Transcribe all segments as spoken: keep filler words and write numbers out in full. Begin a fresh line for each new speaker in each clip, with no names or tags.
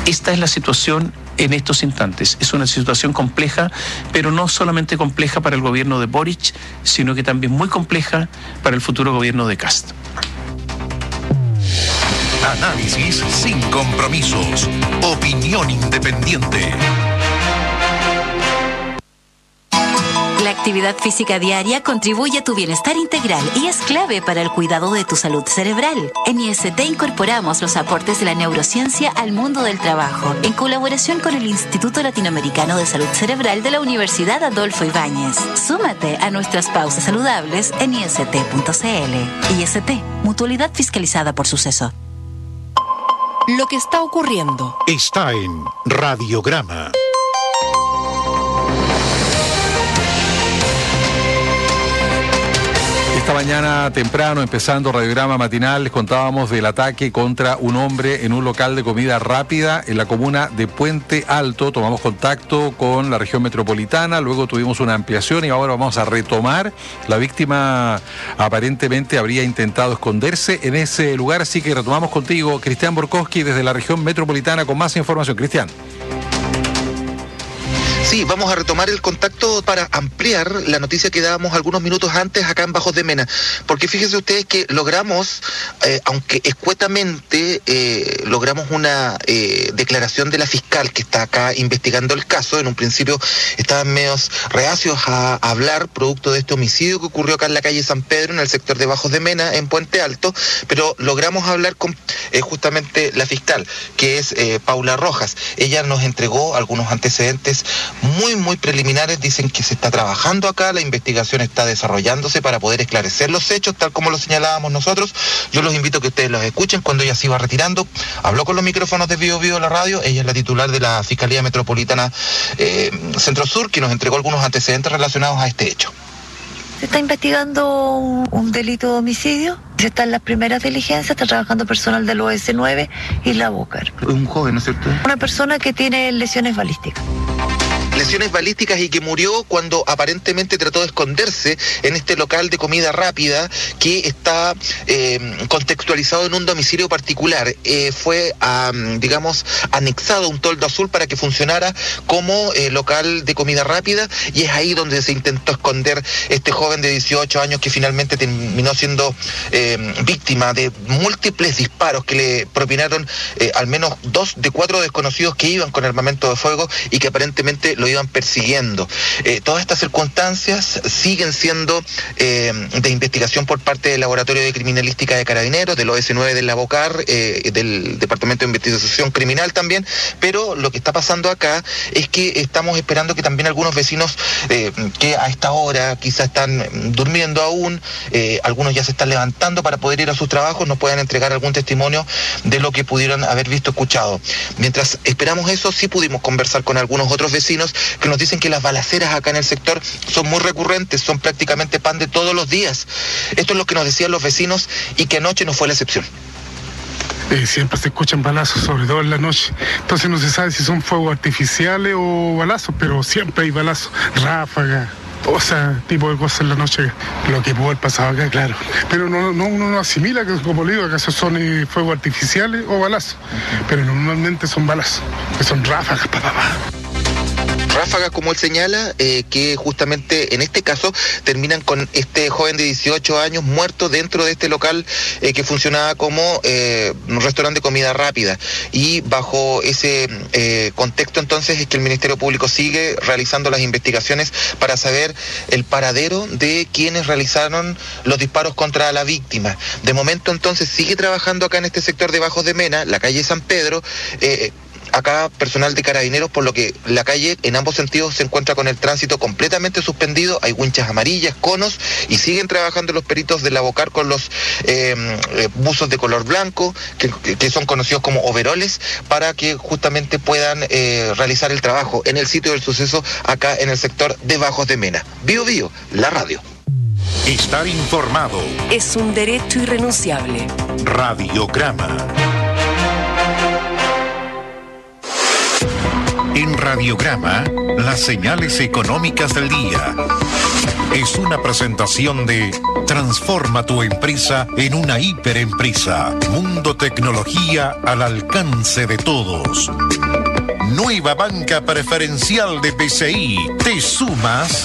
Esta es la situación en estos instantes. Es una situación compleja, pero no solamente compleja para el gobierno de Boric, sino que también muy compleja para el futuro gobierno de Kast.
Análisis sin compromisos. Opinión independiente.
La actividad física diaria contribuye a tu bienestar integral y es clave para el cuidado de tu salud cerebral. En I S T incorporamos los aportes de la neurociencia al mundo del trabajo, en colaboración con el Instituto Latinoamericano de Salud Cerebral de la Universidad Adolfo Ibáñez. Súmate a nuestras pausas saludables en I S T punto C L. I S T, mutualidad fiscalizada por Suceso.
Lo que está ocurriendo
está en Radiograma.
Esta mañana temprano, empezando Radiograma Matinal, les contábamos del ataque contra un hombre en un local de comida rápida en la comuna de Puente Alto. Tomamos contacto con la región metropolitana, luego tuvimos una ampliación y ahora vamos a retomar. La víctima aparentemente habría intentado esconderse en ese lugar, así que retomamos contigo, Cristian Borkowski, desde la región metropolitana con más información. Cristian.
Sí, vamos a retomar el contacto para ampliar la noticia que dábamos algunos minutos antes acá en Bajos de Mena, porque fíjense ustedes que logramos, eh, aunque escuetamente, eh, logramos una eh, declaración de la fiscal que está acá investigando el caso. En un principio estaban medios reacios a, a hablar producto de este homicidio que ocurrió acá en la calle San Pedro, en el sector de Bajos de Mena, en Puente Alto, pero logramos hablar con eh, justamente la fiscal, que es eh, Paula Rojas. Ella nos entregó algunos antecedentes muy, muy preliminares. Dicen que se está trabajando acá, la investigación está desarrollándose para poder esclarecer los hechos, tal como lo señalábamos nosotros. Yo los invito a que ustedes los escuchen cuando ella se iba retirando. Habló con los micrófonos de Bio Bio, la radio. Ella es la titular de la Fiscalía Metropolitana eh, Centro Sur, que nos entregó algunos antecedentes relacionados a este hecho.
Se está investigando un, un delito de homicidio. Se está en las primeras diligencias, está trabajando personal del O S nueve y la Bocar.
Un joven, ¿no es cierto?
Una persona que tiene lesiones balísticas.
Lesiones balísticas y que murió cuando aparentemente trató de esconderse en este local de comida rápida que está eh, contextualizado en un domicilio particular. Eh, fue, um, digamos, anexado un toldo azul para que funcionara como eh, local de comida rápida, y es ahí donde se intentó esconder este joven de dieciocho años que finalmente terminó siendo eh, víctima de múltiples disparos que le propinaron eh, al menos dos de cuatro desconocidos que iban con armamento de fuego y que aparentemente lo iban persiguiendo. Eh, todas estas circunstancias siguen siendo eh, de investigación por parte del Laboratorio de Criminalística de Carabineros, del O S nueve de la Bocar, eh, del Departamento de Investigación Criminal también, pero lo que está pasando acá es que estamos esperando que también algunos vecinos eh, que a esta hora quizás están durmiendo aún, eh, algunos ya se están levantando para poder ir a sus trabajos, nos puedan entregar algún testimonio de lo que pudieron haber visto, escuchado. Mientras esperamos eso, sí pudimos conversar con algunos otros vecinos que nos dicen que las balaceras acá en el sector son muy recurrentes, son prácticamente pan de todos los días. Esto es lo que nos decían los vecinos y que anoche no fue la excepción.
Eh, siempre se escuchan balazos, sobre todo en la noche. Entonces no se sabe si son fuegos artificiales o balazos, pero siempre hay balazos, ráfagas, o sea, tipo de cosas en la noche, lo que pudo haber pasado acá, claro. Pero no, no, uno no asimila que, como le digo, acaso son eh, fuegos artificiales o balazos, pero normalmente son balazos, que son ráfagas, papá. Pa, pa.
Ráfagas, como él señala, eh, que justamente en este caso terminan con este joven de dieciocho años muerto dentro de este local eh, que funcionaba como eh, un restaurante de comida rápida. Y bajo ese eh, contexto entonces es que el Ministerio Público sigue realizando las investigaciones para saber el paradero de quienes realizaron los disparos contra la víctima. De momento entonces sigue trabajando acá en este sector de Bajos de Mena, la calle San Pedro, eh, acá personal de Carabineros, por lo que la calle en ambos sentidos se encuentra con el tránsito completamente suspendido. Hay winchas amarillas, conos, y siguen trabajando los peritos de la Bocar con los eh, buzos de color blanco, que, que son conocidos como overoles, para que justamente puedan eh, realizar el trabajo en el sitio del suceso acá en el sector de Bajos de Mena. Bio Bio, la radio.
Estar informado
es un derecho irrenunciable.
Radiograma. En Radiograma, las señales económicas del día. Es una presentación de Transforma tu empresa en una hiperempresa. Mundo Tecnología al alcance de todos. Nueva banca preferencial de B C I. ¿Te sumas?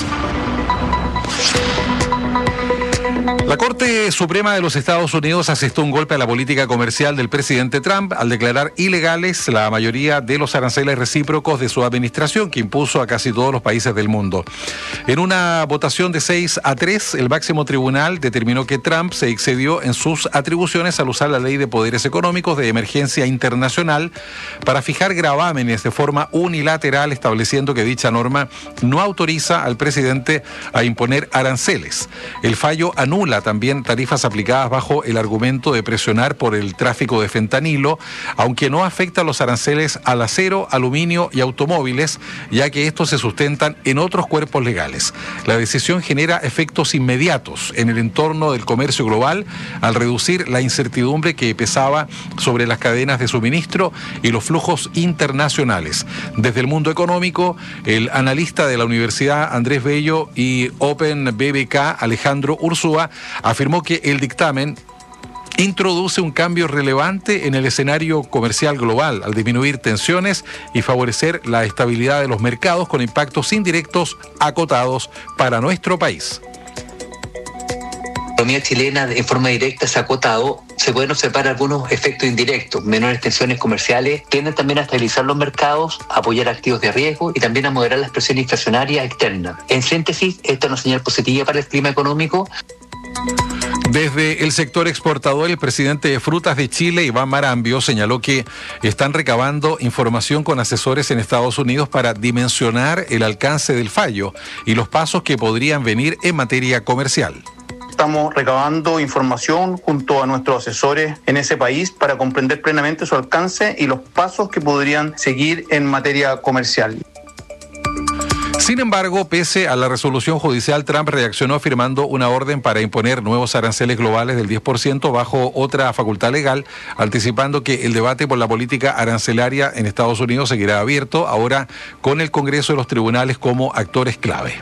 La Corte Suprema de los Estados Unidos asestó un golpe a la política comercial del presidente Trump al declarar ilegales la mayoría de los aranceles recíprocos de su administración que impuso a casi todos los países del mundo. En una votación de seis a tres, el máximo tribunal determinó que Trump se excedió en sus atribuciones al usar la Ley de Poderes Económicos de Emergencia Internacional para fijar gravámenes de forma unilateral, estableciendo que dicha norma no autoriza al presidente a imponer aranceles. El fallo anula también tarifas aplicadas bajo el argumento de presionar por el tráfico de fentanilo, aunque no afecta a los aranceles al acero, aluminio y automóviles, ya que estos se sustentan en otros cuerpos legales. La decisión genera efectos inmediatos en el entorno del comercio global al reducir la incertidumbre que pesaba sobre las cadenas de suministro y los flujos internacionales. Desde el mundo económico, el analista de la Universidad Andrés Bello y Open B B K, Alejandro Ursúa, afirmó que el dictamen introduce un cambio relevante en el escenario comercial global al disminuir tensiones y favorecer la estabilidad de los mercados con impactos indirectos acotados para nuestro país.
La economía chilena en forma directa se ha acotado. Se pueden observar algunos efectos indirectos. Menores tensiones comerciales tienden también a estabilizar los mercados, a apoyar activos de riesgo y también a moderar la presión inflacionaria externa. En síntesis, esta es una señal positiva para el clima económico.
Desde el sector exportador, el presidente de Frutas de Chile, Iván Marambio, señaló que están recabando información con asesores en Estados Unidos para dimensionar el alcance del fallo y los pasos que podrían venir en materia comercial.
Estamos recabando información junto a nuestros asesores en ese país para comprender plenamente su alcance y los pasos que podrían seguir en materia comercial.
Sin embargo, pese a la resolución judicial, Trump reaccionó firmando una orden para imponer nuevos aranceles globales del diez por ciento bajo otra facultad legal, anticipando que el debate por la política arancelaria en Estados Unidos seguirá abierto, ahora con el Congreso y los tribunales como actores clave.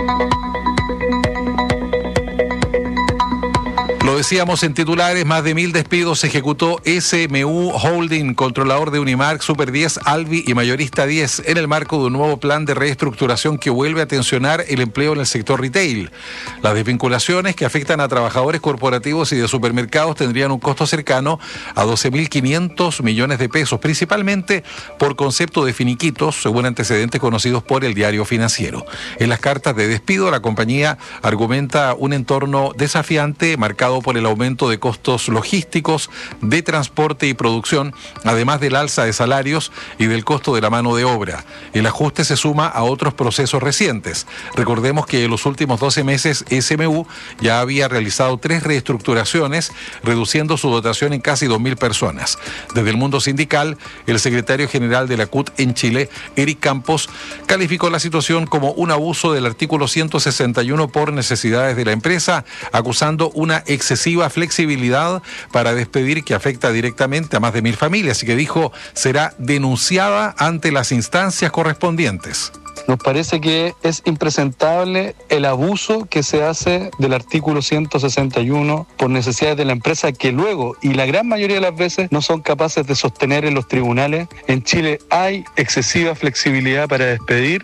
Lo decíamos en titulares, más de mil despidos ejecutó S M U Holding, controlador de Unimark, Super diez, Alvi y Mayorista diez, en el marco de un nuevo plan de reestructuración que vuelve a tensionar el empleo en el sector retail. Las desvinculaciones que afectan a trabajadores corporativos y de supermercados tendrían un costo cercano a doce mil quinientos millones de pesos, principalmente por concepto de finiquitos, según antecedentes conocidos por el Diario Financiero. En las cartas de despido, la compañía argumenta un entorno desafiante marcado por el aumento de costos logísticos, de transporte y producción, además del alza de salarios y del costo de la mano de obra. El ajuste se suma a otros procesos recientes. Recordemos que en los últimos doce meses S M U ya había realizado tres reestructuraciones, reduciendo su dotación en casi dos mil personas. Desde el mundo sindical, el secretario general de la C U T en Chile, Eric Campos, calificó la situación como un abuso del artículo ciento sesenta y uno por necesidades de la empresa, acusando una excesiva flexibilidad para despedir que afecta directamente a más de mil familias y que dijo será denunciada ante las instancias correspondientes.
Nos parece que es impresentable el abuso que se hace del artículo ciento sesenta y uno por necesidades de la empresa que luego, y la gran mayoría de las veces, no son capaces de sostener en los tribunales. En Chile hay excesiva flexibilidad para despedir.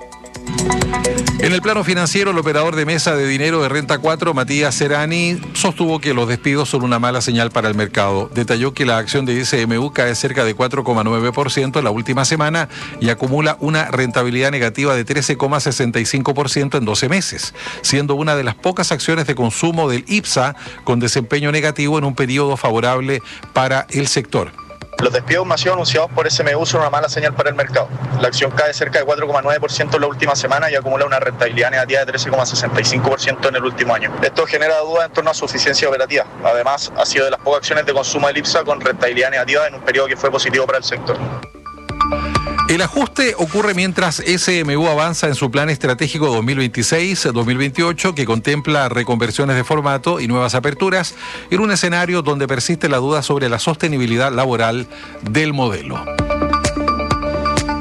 En el plano financiero, el operador de mesa de dinero de Renta cuatro, Matías Serani, sostuvo que los despidos son una mala señal para el mercado. Detalló que la acción de S M U cae cerca de cuatro coma nueve por ciento en la última semana y acumula una rentabilidad negativa de trece coma sesenta y cinco por ciento en doce meses, siendo una de las pocas acciones de consumo del I P S A con desempeño negativo en un periodo favorable para el sector.
Los despidos masivos anunciados por S M U son una mala señal para el mercado. La acción cae cerca de cuatro coma nueve por ciento en la última semana y acumula una rentabilidad negativa de trece coma sesenta y cinco por ciento en el último año. Esto genera dudas en torno a su eficiencia operativa. Además, ha sido de las pocas acciones de consumo del I P S A con rentabilidad negativa en un periodo que fue positivo para el sector.
El ajuste ocurre mientras S M U avanza en su plan estratégico dos mil veintiséis a dos mil veintiocho que contempla reconversiones de formato y nuevas aperturas en un escenario donde persiste la duda sobre la sostenibilidad laboral del modelo.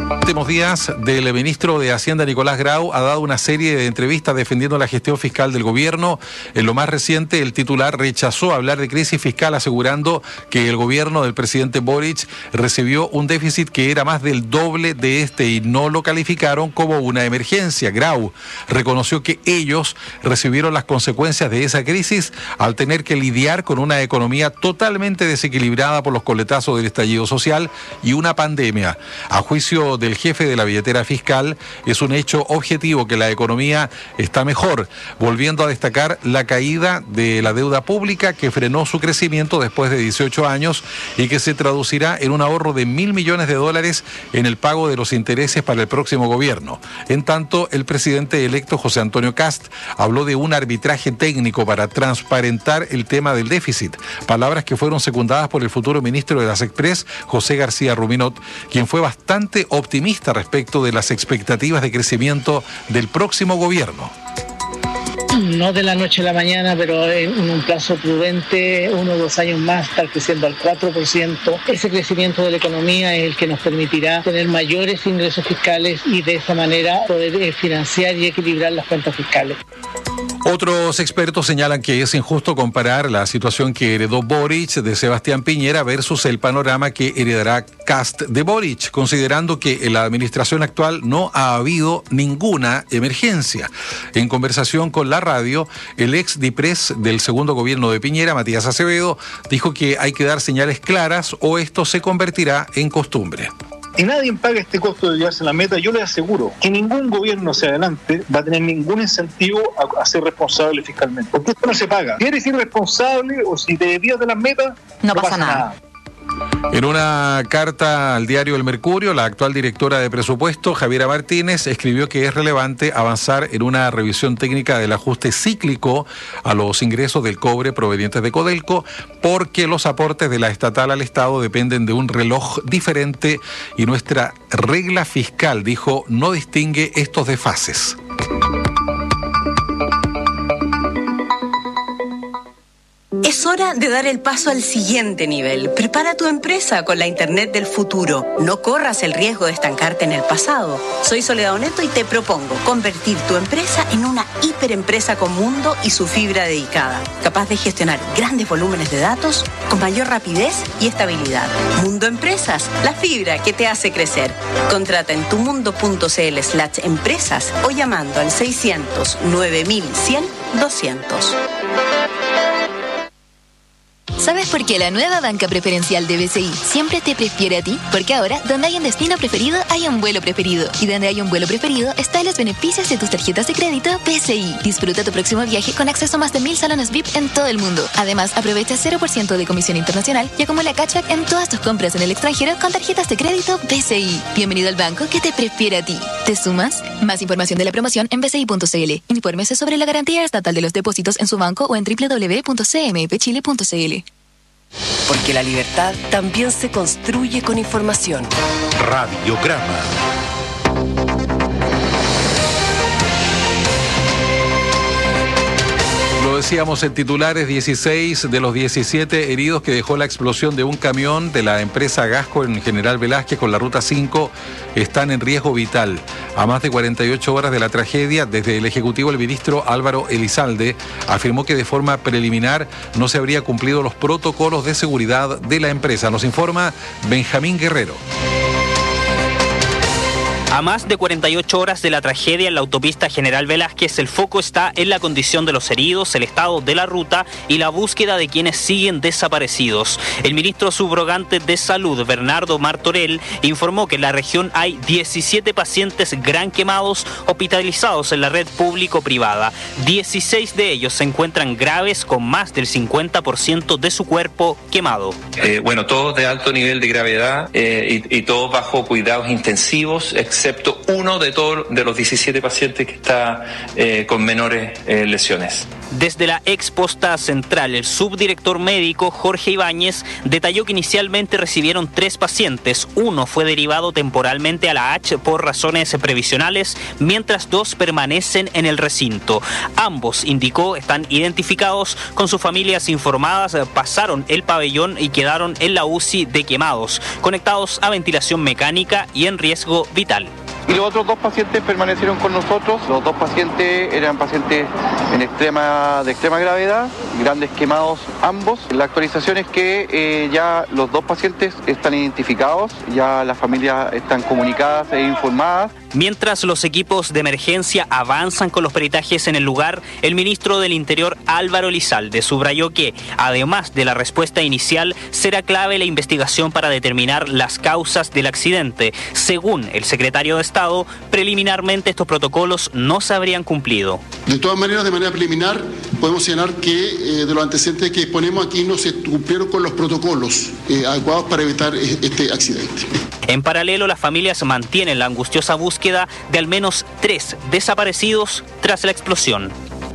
Últimos días del ministro de Hacienda Nicolás Grau ha dado una serie de entrevistas defendiendo la gestión fiscal del gobierno. En lo más reciente, el titular rechazó hablar de crisis fiscal, asegurando que el gobierno del presidente Boric recibió un déficit que era más del doble de este y no lo calificaron como una emergencia. Grau reconoció que ellos recibieron las consecuencias de esa crisis al tener que lidiar con una economía totalmente desequilibrada por los coletazos del estallido social y una pandemia. A juicio del jefe de la billetera fiscal, es un hecho objetivo que la economía está mejor, volviendo a destacar la caída de la deuda pública que frenó su crecimiento después de dieciocho años y que se traducirá en un ahorro de mil millones de dólares en el pago de los intereses para el próximo gobierno. En tanto, el presidente electo José Antonio Kast habló de un arbitraje técnico para transparentar el tema del déficit, palabras que fueron secundadas por el futuro ministro de las Express, José García Ruminot, quien fue bastante optimista respecto de las expectativas de crecimiento del próximo gobierno.
No de la noche a la mañana, pero en un plazo prudente, uno o dos años más, estar creciendo al cuatro por ciento. Ese crecimiento de la economía es el que nos permitirá tener mayores ingresos fiscales y de esa manera poder financiar y equilibrar las cuentas fiscales.
Otros expertos señalan que es injusto comparar la situación que heredó Boric de Sebastián Piñera versus el panorama que heredará Kast de Boric, considerando que en la administración actual no ha habido ninguna emergencia. En conversación con la radio, el ex DIPRES del segundo gobierno de Piñera, Matías Acevedo, dijo que hay que dar señales claras o esto se convertirá en costumbre.
Si nadie paga este costo de llevarse la meta, yo les aseguro que ningún gobierno hacia adelante va a tener ningún incentivo a, a ser responsable fiscalmente. Porque esto no se paga. Si eres irresponsable o si te desvías de las metas, no, no pasa, pasa nada. nada.
En una carta al diario El Mercurio, la actual directora de presupuesto, Javiera Martínez, escribió que es relevante avanzar en una revisión técnica del ajuste cíclico a los ingresos del cobre provenientes de Codelco, porque los aportes de la estatal al Estado dependen de un reloj diferente y nuestra regla fiscal, dijo, no distingue estos desfases.
Es hora de dar el paso al siguiente nivel. Prepara tu empresa con la Internet del futuro. No corras el riesgo de estancarte en el pasado. Soy Soledad Oneto y te propongo convertir tu empresa en una hiperempresa con mundo y su fibra dedicada, capaz de gestionar grandes volúmenes de datos con mayor rapidez y estabilidad. Mundo Empresas, la fibra que te hace crecer. Contrata en tumundo.cl slash empresas o llamando al seiscientos nueve mil cien doscientos.
¿Sabes por qué la nueva banca preferencial de B C I siempre te prefiere a ti? Porque ahora, donde hay un destino preferido, hay un vuelo preferido. Y donde hay un vuelo preferido, están los beneficios de tus tarjetas de crédito B C I. Disfruta tu próximo viaje con acceso a más de mil salones V I P en todo el mundo. Además, aprovecha cero por ciento de comisión internacional y acumula cashback en todas tus compras en el extranjero con tarjetas de crédito B C I. Bienvenido al banco que te prefiere a ti. ¿Te sumas? Más información de la promoción en b c i punto c l. Infórmese sobre la garantía estatal de los depósitos en su banco o en doble u doble u doble u punto c m p chile punto c l.
Porque la libertad también se construye con información.
Radiograma.
Lo decíamos en titulares, dieciséis de los diecisiete heridos que dejó la explosión de un camión de la empresa Gasco en General Velázquez con la ruta cinco están en riesgo vital. A más de cuarenta y ocho horas de la tragedia, desde el Ejecutivo el ministro Álvaro Elizalde afirmó que de forma preliminar no se habría cumplido los protocolos de seguridad de la empresa. Nos informa Benjamín Guerrero.
A más de cuarenta y ocho horas de la tragedia en la autopista General Velázquez, el foco está en la condición de los heridos, el estado de la ruta y la búsqueda de quienes siguen desaparecidos. El ministro subrogante de Salud, Bernardo Martorell, informó que en la región hay diecisiete pacientes gran quemados hospitalizados en la red público-privada. dieciséis de ellos se encuentran graves con más del cincuenta por ciento de su cuerpo quemado.
Eh, bueno, todos de alto nivel de gravedad eh, y, y todos bajo cuidados intensivos, excepto uno de todos de los diecisiete pacientes que está eh, con menores eh, lesiones.
Desde la ex posta central, el subdirector médico Jorge Ibáñez detalló que inicialmente recibieron tres pacientes. Uno fue derivado temporalmente a la H por razones previsionales, mientras dos permanecen en el recinto. Ambos, indicó, están identificados con sus familias informadas, pasaron el pabellón y quedaron en la U C I de Quemados, conectados a ventilación mecánica y en riesgo vital.
Y los otros dos pacientes permanecieron con nosotros. Los dos pacientes eran pacientes en extrema, de extrema gravedad, grandes quemados ambos. La actualización es que eh, ya los dos pacientes están identificados, ya las familias están comunicadas e informadas.
Mientras los equipos de emergencia avanzan con los peritajes en el lugar, el ministro del Interior, Álvaro Elizalde, subrayó que, además de la respuesta inicial, será clave la investigación para determinar las causas del accidente. Según el secretario de Estado, preliminarmente estos protocolos no se habrían cumplido.
De todas maneras, de manera preliminar, podemos señalar que eh, de los antecedentes que exponemos aquí no se cumplieron con los protocolos eh, adecuados para evitar este accidente.
En paralelo, las familias mantienen la angustiosa búsqueda de al menos tres desaparecidos tras la explosión.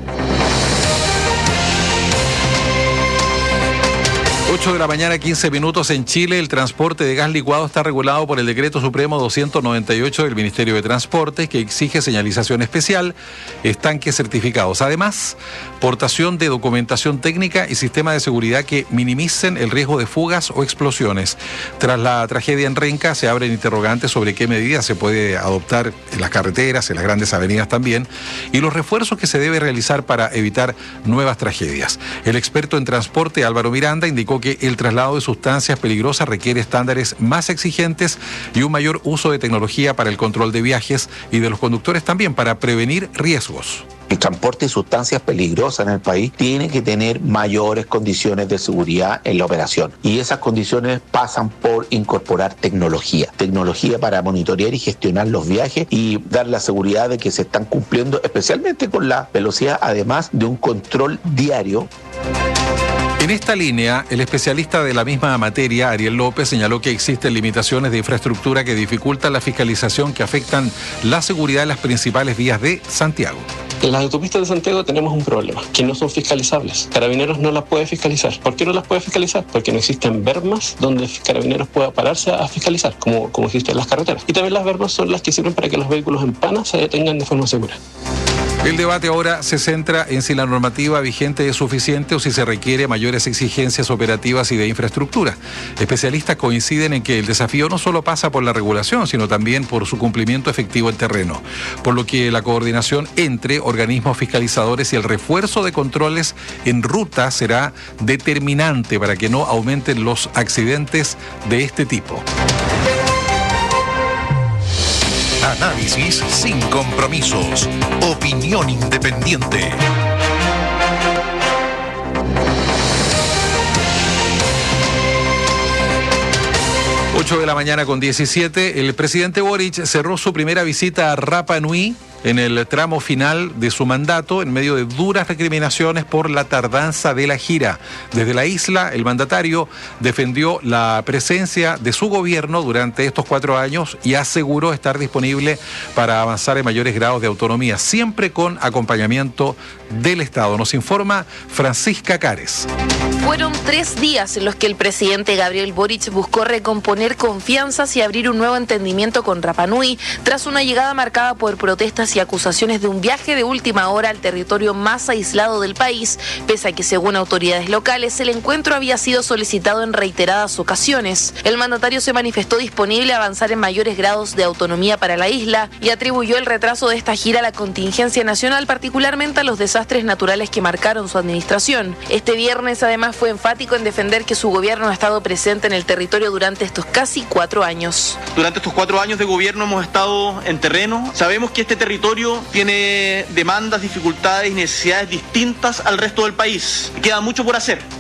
ocho de la mañana, quince minutos en Chile. El transporte de gas licuado está regulado por el Decreto Supremo doscientos noventa y ocho del Ministerio de Transportes, que exige señalización especial, estanques certificados. Además, portación de documentación técnica y sistema de seguridad que minimicen el riesgo de fugas o explosiones. Tras la tragedia en Renca, se abren interrogantes sobre qué medidas se puede adoptar en las carreteras, en las grandes avenidas también, y los refuerzos que se debe realizar para evitar nuevas tragedias. El experto en transporte, Álvaro Miranda, indicó que el traslado de sustancias peligrosas requiere estándares más exigentes y un mayor uso de tecnología para el control de viajes y de los conductores también para prevenir riesgos.
El transporte de sustancias peligrosas en el país tiene que tener mayores condiciones de seguridad en la operación. Y esas condiciones pasan por incorporar tecnología. Tecnología para monitorear y gestionar los viajes y dar la seguridad de que se están cumpliendo, especialmente con la velocidad, además de un control diario.
En esta línea, el especialista de la misma materia, Ariel López, señaló que existen limitaciones de infraestructura que dificultan la fiscalización que afectan la seguridad de las principales vías de Santiago.
En las autopistas de Santiago tenemos un problema, que no son fiscalizables. Carabineros no las puede fiscalizar. ¿Por qué no las puede fiscalizar? Porque no existen bermas donde Carabineros pueda pararse a fiscalizar, como, como existen en las carreteras. Y también las bermas son las que sirven para que los vehículos en pana se detengan de forma segura.
El debate ahora se centra en si la normativa vigente es suficiente o si se requiere mayores exigencias operativas y de infraestructura. Especialistas coinciden en que el desafío no solo pasa por la regulación, sino también por su cumplimiento efectivo en terreno, por lo que la coordinación entre organismos fiscalizadores y el refuerzo de controles en ruta será determinante para que no aumenten los accidentes de este tipo.
Análisis sin compromisos. Opinión independiente.
ocho de la mañana con diecisiete. El presidente Boric cerró su primera visita a Rapa Nui en el tramo final de su mandato, en medio de duras recriminaciones por la tardanza de la gira. Desde la isla, el mandatario defendió la presencia de su gobierno durante estos cuatro años y aseguró estar disponible para avanzar en mayores grados de autonomía, siempre con acompañamiento del Estado. Nos informa Francisca Cares.
Fueron tres días en los que el presidente Gabriel Boric buscó recomponer confianzas y abrir un nuevo entendimiento con Rapa Nui, tras una llegada marcada por protestas y acusaciones de un viaje de última hora al territorio más aislado del país, pese a que, según autoridades locales, el encuentro había sido solicitado en reiteradas ocasiones. El mandatario se manifestó disponible a avanzar en mayores grados de autonomía para la isla y atribuyó el retraso de esta gira a la contingencia nacional, particularmente a los desastres naturales que marcaron su administración. Este viernes, además, fue enfático en defender que su gobierno ha estado presente en el territorio durante estos casi cuatro años.
Durante estos cuatro años de gobierno hemos estado en terreno. Sabemos que este territorio tiene demandas, dificultades y necesidades distintas al resto del país. Queda mucho por hacer.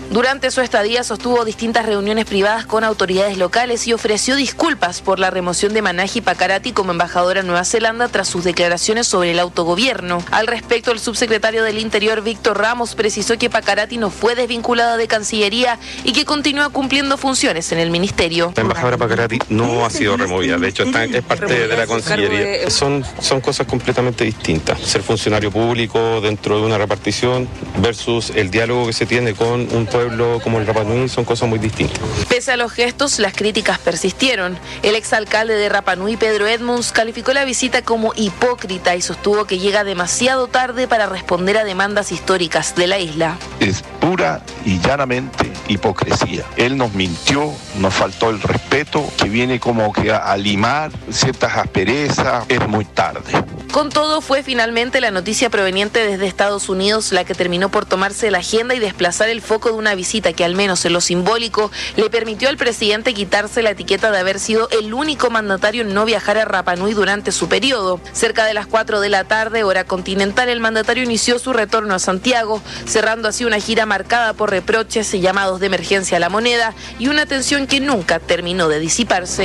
Durante su estadía sostuvo distintas reuniones privadas con autoridades locales y ofreció disculpas por la remoción de Manahi Pakarati como embajadora en Nueva Zelanda tras sus declaraciones sobre el autogobierno. Al respecto, el subsecretario del Interior, Víctor Ramos, precisó que Pakarati no fue desvinculada de Cancillería y que continúa cumpliendo funciones en el ministerio.
La embajadora Pakarati no ha sido removida, de hecho está, es parte de la Cancillería. Son, son cosas completamente distintas. Ser funcionario público dentro de una repartición versus el diálogo que se tiene con un pueblo como el Rapa Nui son cosas muy distintas.
Pese a los gestos, las críticas persistieron. El exalcalde de Rapa Nui, Pedro Edmunds, calificó la visita como hipócrita y sostuvo que llega demasiado tarde para responder a demandas históricas de la isla.
Es pura y llanamente hipocresía. Él nos mintió, nos faltó el respeto, que viene como que a, a limar ciertas asperezas. Es muy tarde.
Con todo, fue finalmente la noticia proveniente desde Estados Unidos la que terminó por tomarse la agenda y desplazar el foco de una visita que, al menos en lo simbólico, le permitió al presidente quitarse la etiqueta de haber sido el único mandatario en no viajar a Rapa Nui durante su periodo. Cerca de las cuatro de la tarde, hora continental, el mandatario inició su retorno a Santiago, cerrando así una gira marcada por reproches y llamados de emergencia a la moneda y una tensión que nunca terminó de disiparse.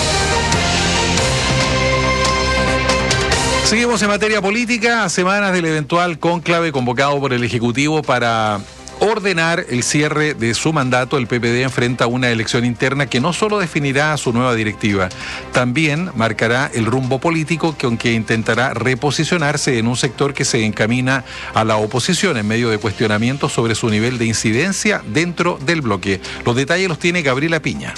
Seguimos en materia política, a semanas del eventual cónclave convocado por el Ejecutivo para ordenar el cierre de su mandato. El P P D enfrenta una elección interna que no solo definirá su nueva directiva, también marcará el rumbo político, que aunque intentará reposicionarse en un sector que se encamina a la oposición en medio de cuestionamientos sobre su nivel de incidencia dentro del bloque. Los detalles los tiene Gabriela Piña.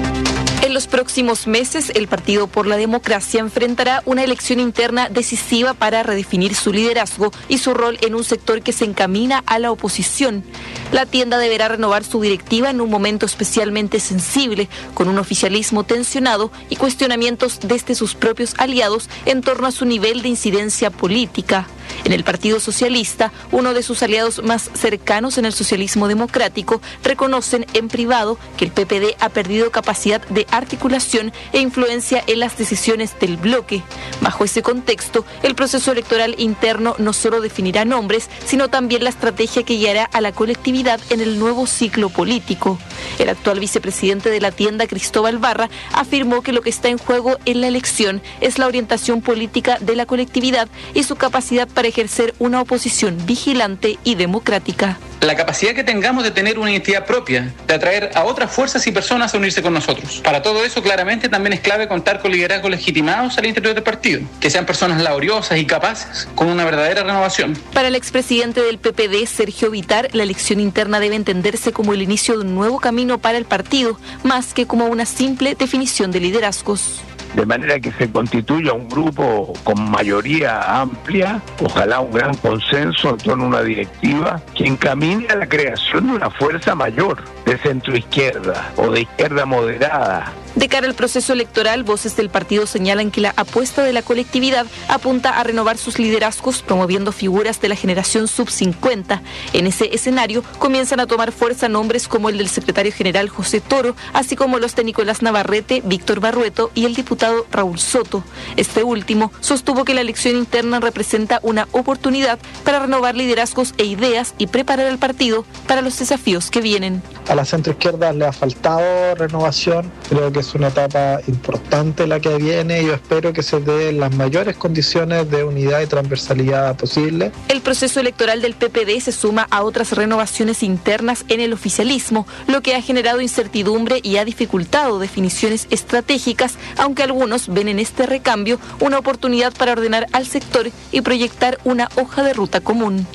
En los próximos meses, el Partido por la Democracia enfrentará una elección interna decisiva para redefinir su liderazgo y su rol en un sector que se encamina a la oposición. La tienda deberá renovar su directiva en un momento especialmente sensible, con un oficialismo tensionado y cuestionamientos desde sus propios aliados en torno a su nivel de incidencia política. En el Partido Socialista, uno de sus aliados más cercanos en el socialismo democrático reconocen en privado que el P P D ha perdido capacidad de articulación e influencia en las decisiones del bloque. Bajo ese contexto, el proceso electoral interno no solo definirá nombres, sino también la estrategia que guiará a la colectividad en el nuevo ciclo político. El actual vicepresidente de la tienda, Cristóbal Barra, afirmó que lo que está en juego en la elección es la orientación política de la colectividad y su capacidad para ejercer una oposición vigilante y democrática.
La capacidad que tengamos de tener una identidad propia, de atraer a otras fuerzas y personas a unirse con nosotros. Para todo eso, claramente, también es clave contar con liderazgos legitimados al interior del partido, que sean personas laboriosas y capaces, con una verdadera renovación.
Para el expresidente del P P D, Sergio Vitar, la elección interna debe entenderse como el inicio de un nuevo camino para el partido, más que como una simple definición de liderazgos.
De manera que se constituya un grupo con mayoría amplia, ojalá un gran consenso en torno a una directiva que encamine a la creación de una fuerza mayor de centroizquierda o de izquierda moderada.
De cara al proceso electoral, voces del partido señalan que la apuesta de la colectividad apunta a renovar sus liderazgos, promoviendo figuras de la generación sub cincuenta. En ese escenario comienzan a tomar fuerza nombres como el del secretario general José Toro, así como los de Nicolás Navarrete, Víctor Barrueto y el diputado Raúl Soto. Este último sostuvo que la elección interna representa una oportunidad para renovar liderazgos e ideas y preparar al partido para los desafíos que vienen.
A la centroizquierda le ha faltado renovación, creo que es una etapa importante la que viene y yo espero que se den las mayores condiciones de unidad y transversalidad posible.
El proceso electoral del P P D se suma a otras renovaciones internas en el oficialismo, lo que ha generado incertidumbre y ha dificultado definiciones estratégicas, aunque algunos ven en este recambio una oportunidad para ordenar al sector y proyectar una hoja de ruta común.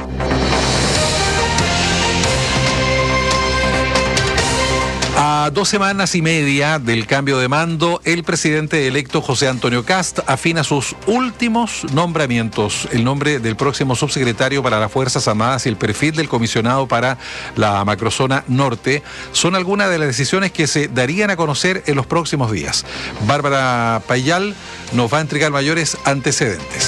A dos semanas y media del cambio de mando, el presidente electo José Antonio Kast afina sus últimos nombramientos. El nombre del próximo subsecretario para las Fuerzas Armadas y el perfil del comisionado para la macrozona norte son algunas de las decisiones que se darían a conocer en los próximos días. Bárbara Payal nos va a entregar mayores antecedentes.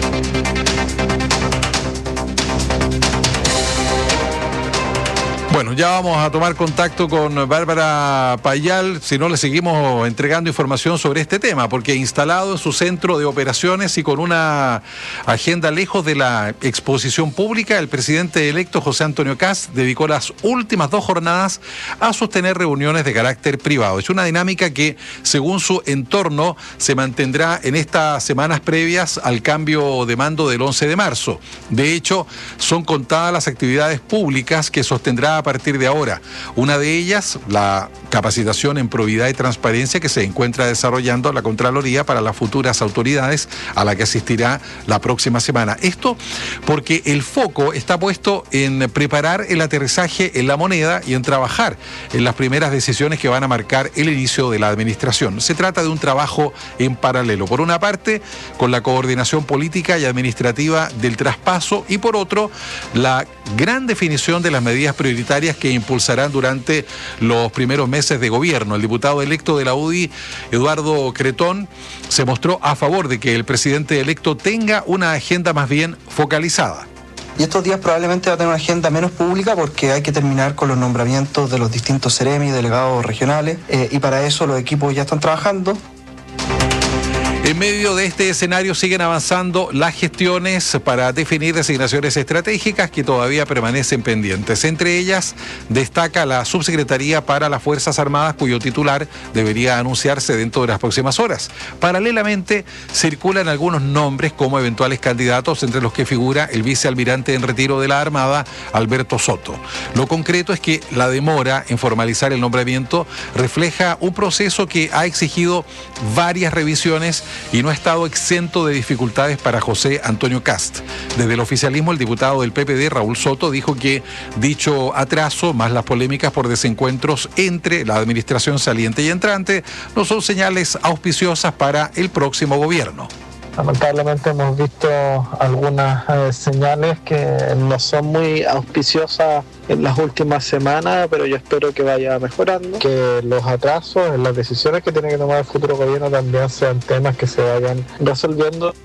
Bueno,
ya vamos a tomar contacto con Bárbara Payal, si no le seguimos entregando información sobre este tema, porque instalado en su centro de operaciones y con una agenda lejos de la exposición pública, el presidente electo José Antonio Kast dedicó las últimas dos jornadas a sostener reuniones de carácter privado. Es una dinámica que, según su entorno, se mantendrá en estas semanas previas al cambio de mando del once de marzo. De hecho, son contadas las actividades públicas que sostendrá a partir de ahora. Una de ellas, la capacitación en probidad y transparencia que se encuentra desarrollando la Contraloría para las futuras autoridades, a la que asistirá la próxima semana. Esto porque el foco está puesto en preparar el aterrizaje en la moneda y en trabajar en las primeras decisiones que van a marcar el inicio de la administración. Se trata de un trabajo en paralelo. Por una parte, con la coordinación política y administrativa del traspaso, y por otro, la gran definición de las medidas prioritarias que impulsarán durante los primeros meses de gobierno. El diputado electo de la U D I, Eduardo Cretón, se mostró a favor de que el presidente electo tenga una agenda más bien focalizada.
Y estos días probablemente va a tener una agenda menos pública porque hay que terminar con los nombramientos de los distintos seremi, delegados regionales, eh, y para eso los equipos ya están trabajando.
En medio de este escenario siguen avanzando las gestiones para definir designaciones estratégicas que todavía permanecen pendientes. Entre ellas destaca la Subsecretaría para las Fuerzas Armadas, cuyo titular debería anunciarse dentro de las próximas horas. Paralelamente circulan algunos nombres como eventuales candidatos, entre los que figura el vicealmirante en retiro de la Armada, Alberto Soto. Lo concreto es que la demora en formalizar el nombramiento refleja un proceso que ha exigido varias revisiones y no ha estado exento de dificultades para José Antonio Kast. Desde el oficialismo, el diputado del P P D, Raúl Soto, dijo que dicho atraso, más las polémicas por desencuentros entre la administración saliente y entrante, no son señales auspiciosas para el próximo gobierno.
Lamentablemente hemos visto algunas eh, señales que no son muy auspiciosas en las últimas semanas, pero yo espero que vaya mejorando, que los atrasos en las decisiones que tiene que tomar el futuro gobierno también sean temas que se vayan resolviendo.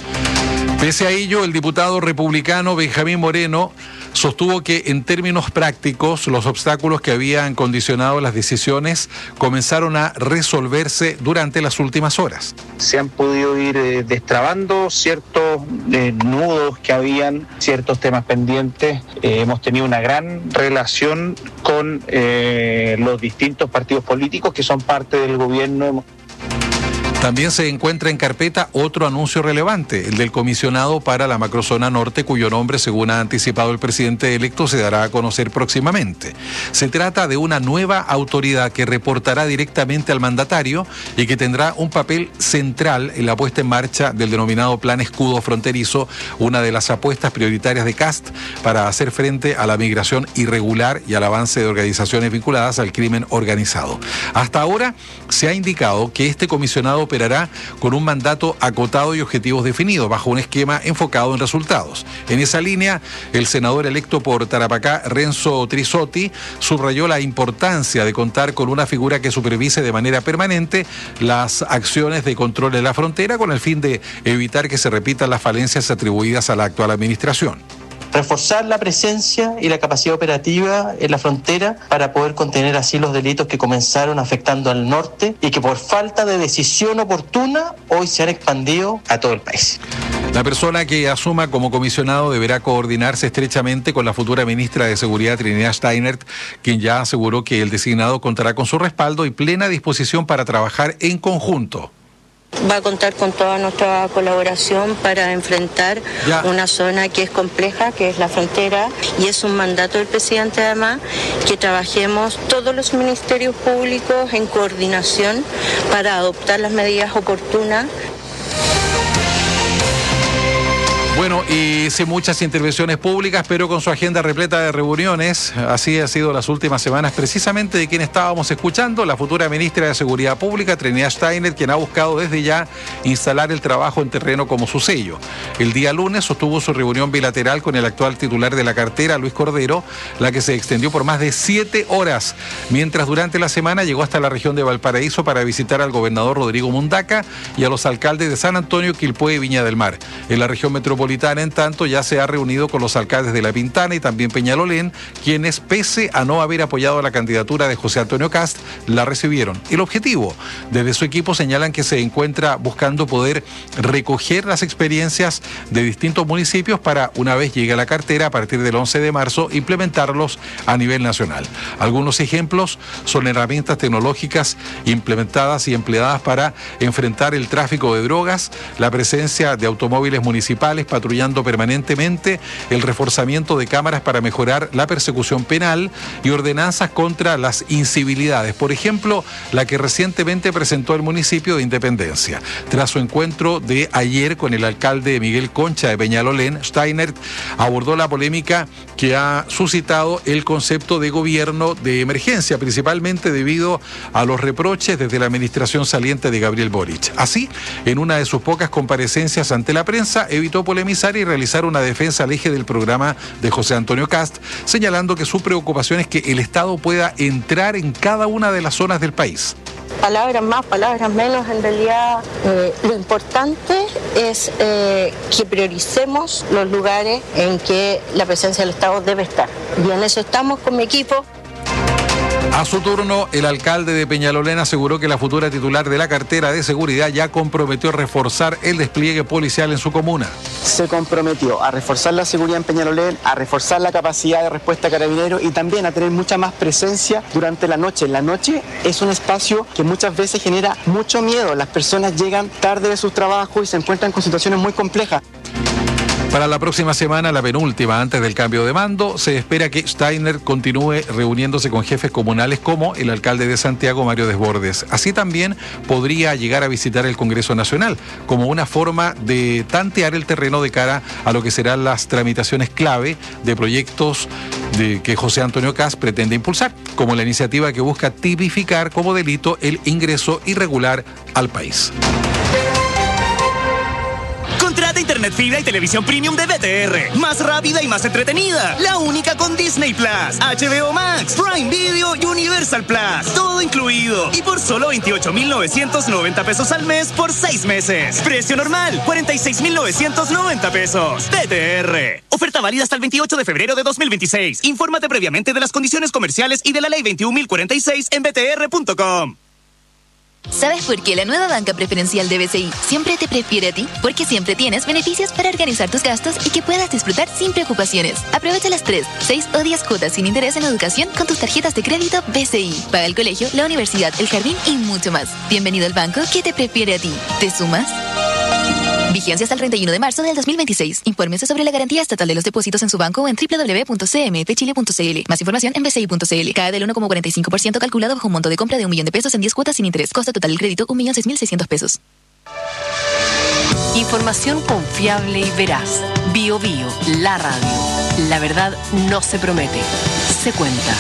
Pese a ello, el diputado republicano Benjamín Moreno sostuvo que en términos prácticos los obstáculos que habían condicionado las decisiones comenzaron a resolverse durante las últimas horas.
Se han podido ir eh, destrabando ciertos eh, nudos que habían, ciertos temas pendientes. Eh, hemos tenido una gran relación con eh, los distintos partidos políticos que son parte del gobierno.
También se encuentra en carpeta otro anuncio relevante, el del comisionado para la macrozona norte, cuyo nombre, según ha anticipado el presidente electo, se dará a conocer próximamente. Se trata de una nueva autoridad que reportará directamente al mandatario y que tendrá un papel central en la puesta en marcha del denominado Plan Escudo Fronterizo, una de las apuestas prioritarias de Kast para hacer frente a la migración irregular y al avance de organizaciones vinculadas al crimen organizado. Hasta ahora se ha indicado que este comisionado operará con un mandato acotado y objetivos definidos, bajo un esquema enfocado en resultados. En esa línea, el senador electo por Tarapacá, Renzo Trisotti, subrayó la importancia de contar con una figura que supervise de manera permanente las acciones de control de la frontera, con el fin de evitar que se repitan las falencias atribuidas a la actual administración.
Reforzar la presencia y la capacidad operativa en la frontera para poder contener así los delitos que comenzaron afectando al norte y que por falta de decisión oportuna hoy se han expandido a todo el país.
La persona que asuma como comisionado deberá coordinarse estrechamente con la futura ministra de Seguridad, Trinidad Steinert, quien ya aseguró que el designado contará con su respaldo y plena disposición para trabajar en conjunto.
Va a contar con toda nuestra colaboración para enfrentar ya una zona que es compleja, que es la frontera, y es un mandato del presidente además que trabajemos todos los ministerios públicos en coordinación para adoptar las medidas oportunas.
Bueno, y sin muchas intervenciones públicas, pero con su agenda repleta de reuniones, así ha sido las últimas semanas, precisamente de quien estábamos escuchando, la futura ministra de Seguridad Pública, Trinidad Steiner, quien ha buscado desde ya instalar el trabajo en terreno como su sello. El día lunes sostuvo su reunión bilateral con el actual titular de la cartera, Luis Cordero, la que se extendió por más de siete horas, mientras durante la semana llegó hasta la región de Valparaíso para visitar al gobernador Rodrigo Mundaca y a los alcaldes de San Antonio, Quilpué y Viña del Mar. En la región metropolitana, en tanto, tanto, ya se ha reunido con los alcaldes de La Pintana y también Peñalolén, quienes, pese a no haber apoyado la candidatura de José Antonio Kast, la recibieron. El objetivo, desde su equipo señalan que se encuentra buscando poder recoger las experiencias de distintos municipios para, una vez llegue a la cartera, a partir del once de marzo, implementarlos a nivel nacional. Algunos ejemplos son herramientas tecnológicas implementadas y empleadas para enfrentar el tráfico de drogas, la presencia de automóviles municipales patrullando permanentemente, el reforzamiento de cámaras para mejorar la persecución penal y ordenanzas contra las incivilidades. Por ejemplo, la que recientemente presentó el municipio de Independencia. Tras su encuentro de ayer con el alcalde Miguel Concha de Peñalolén, Steiner abordó la polémica que ha suscitado el concepto de gobierno de emergencia, principalmente debido a los reproches desde la administración saliente de Gabriel Boric. Así, en una de sus pocas comparecencias ante la prensa, evitó polemizar y realizar una defensa al eje del programa de José Antonio Kast, señalando que su preocupación es que el Estado pueda entrar en cada una de las zonas del país.
Palabras más, palabras menos, en realidad eh, lo importante es eh, que prioricemos los lugares en que la presencia del Estado debe estar. Y en eso estamos con mi equipo.
A su turno, el alcalde de Peñalolén aseguró que la futura titular de la cartera de seguridad ya comprometió reforzar el despliegue policial en su comuna.
Se comprometió a reforzar la seguridad en Peñalolén, a reforzar la capacidad de respuesta a carabineros y también a tener mucha más presencia durante la noche. La noche es un espacio que muchas veces genera mucho miedo. Las personas llegan tarde de sus trabajos y se encuentran con situaciones muy complejas.
Para la próxima semana, la penúltima antes del cambio de mando, se espera que Steiner continúe reuniéndose con jefes comunales como el alcalde de Santiago, Mario Desbordes. Así también podría llegar a visitar el Congreso Nacional, como una forma de tantear el terreno de cara a lo que serán las tramitaciones clave de proyectos de que José Antonio Kast pretende impulsar, como la iniciativa que busca tipificar como delito el ingreso irregular al país.
Contrata internet fibra y televisión premium de B T R. Más rápida y más entretenida. La única con Disney Plus, H B O Max, Prime Video y Universal Plus. Todo incluido. Y por solo veintiocho mil novecientos noventa pesos al mes por seis meses. Precio normal, cuarenta y seis mil novecientos noventa pesos. B T R. Oferta válida hasta el veintiocho de febrero de dos mil veintiséis. Infórmate previamente de las condiciones comerciales y de la ley veintiún mil cuarenta y seis en b t r punto com.
¿Sabes por qué la nueva banca preferencial de B C I siempre te prefiere a ti? Porque siempre tienes beneficios para organizar tus gastos y que puedas disfrutar sin preocupaciones. Aprovecha las tres, seis o diez cuotas sin interés en educación con tus tarjetas de crédito B C I. Paga el colegio, la universidad, el jardín y mucho más. Bienvenido al banco que te prefiere a ti. ¿Te sumas? Vigencia hasta el treinta y uno de marzo del dos mil veintiséis. Infórmese sobre la garantía estatal de los depósitos en su banco o en doble u doble u doble u punto c m f chile punto c l. Más información en b c i punto c l. Cada del uno coma cuarenta y cinco por ciento calculado bajo un monto de compra de un millón de pesos en diez cuotas sin interés. Costo total del crédito un millón seis mil seiscientos pesos.
Información confiable y veraz. Bio Bio, la radio. La verdad no se promete, se cuenta.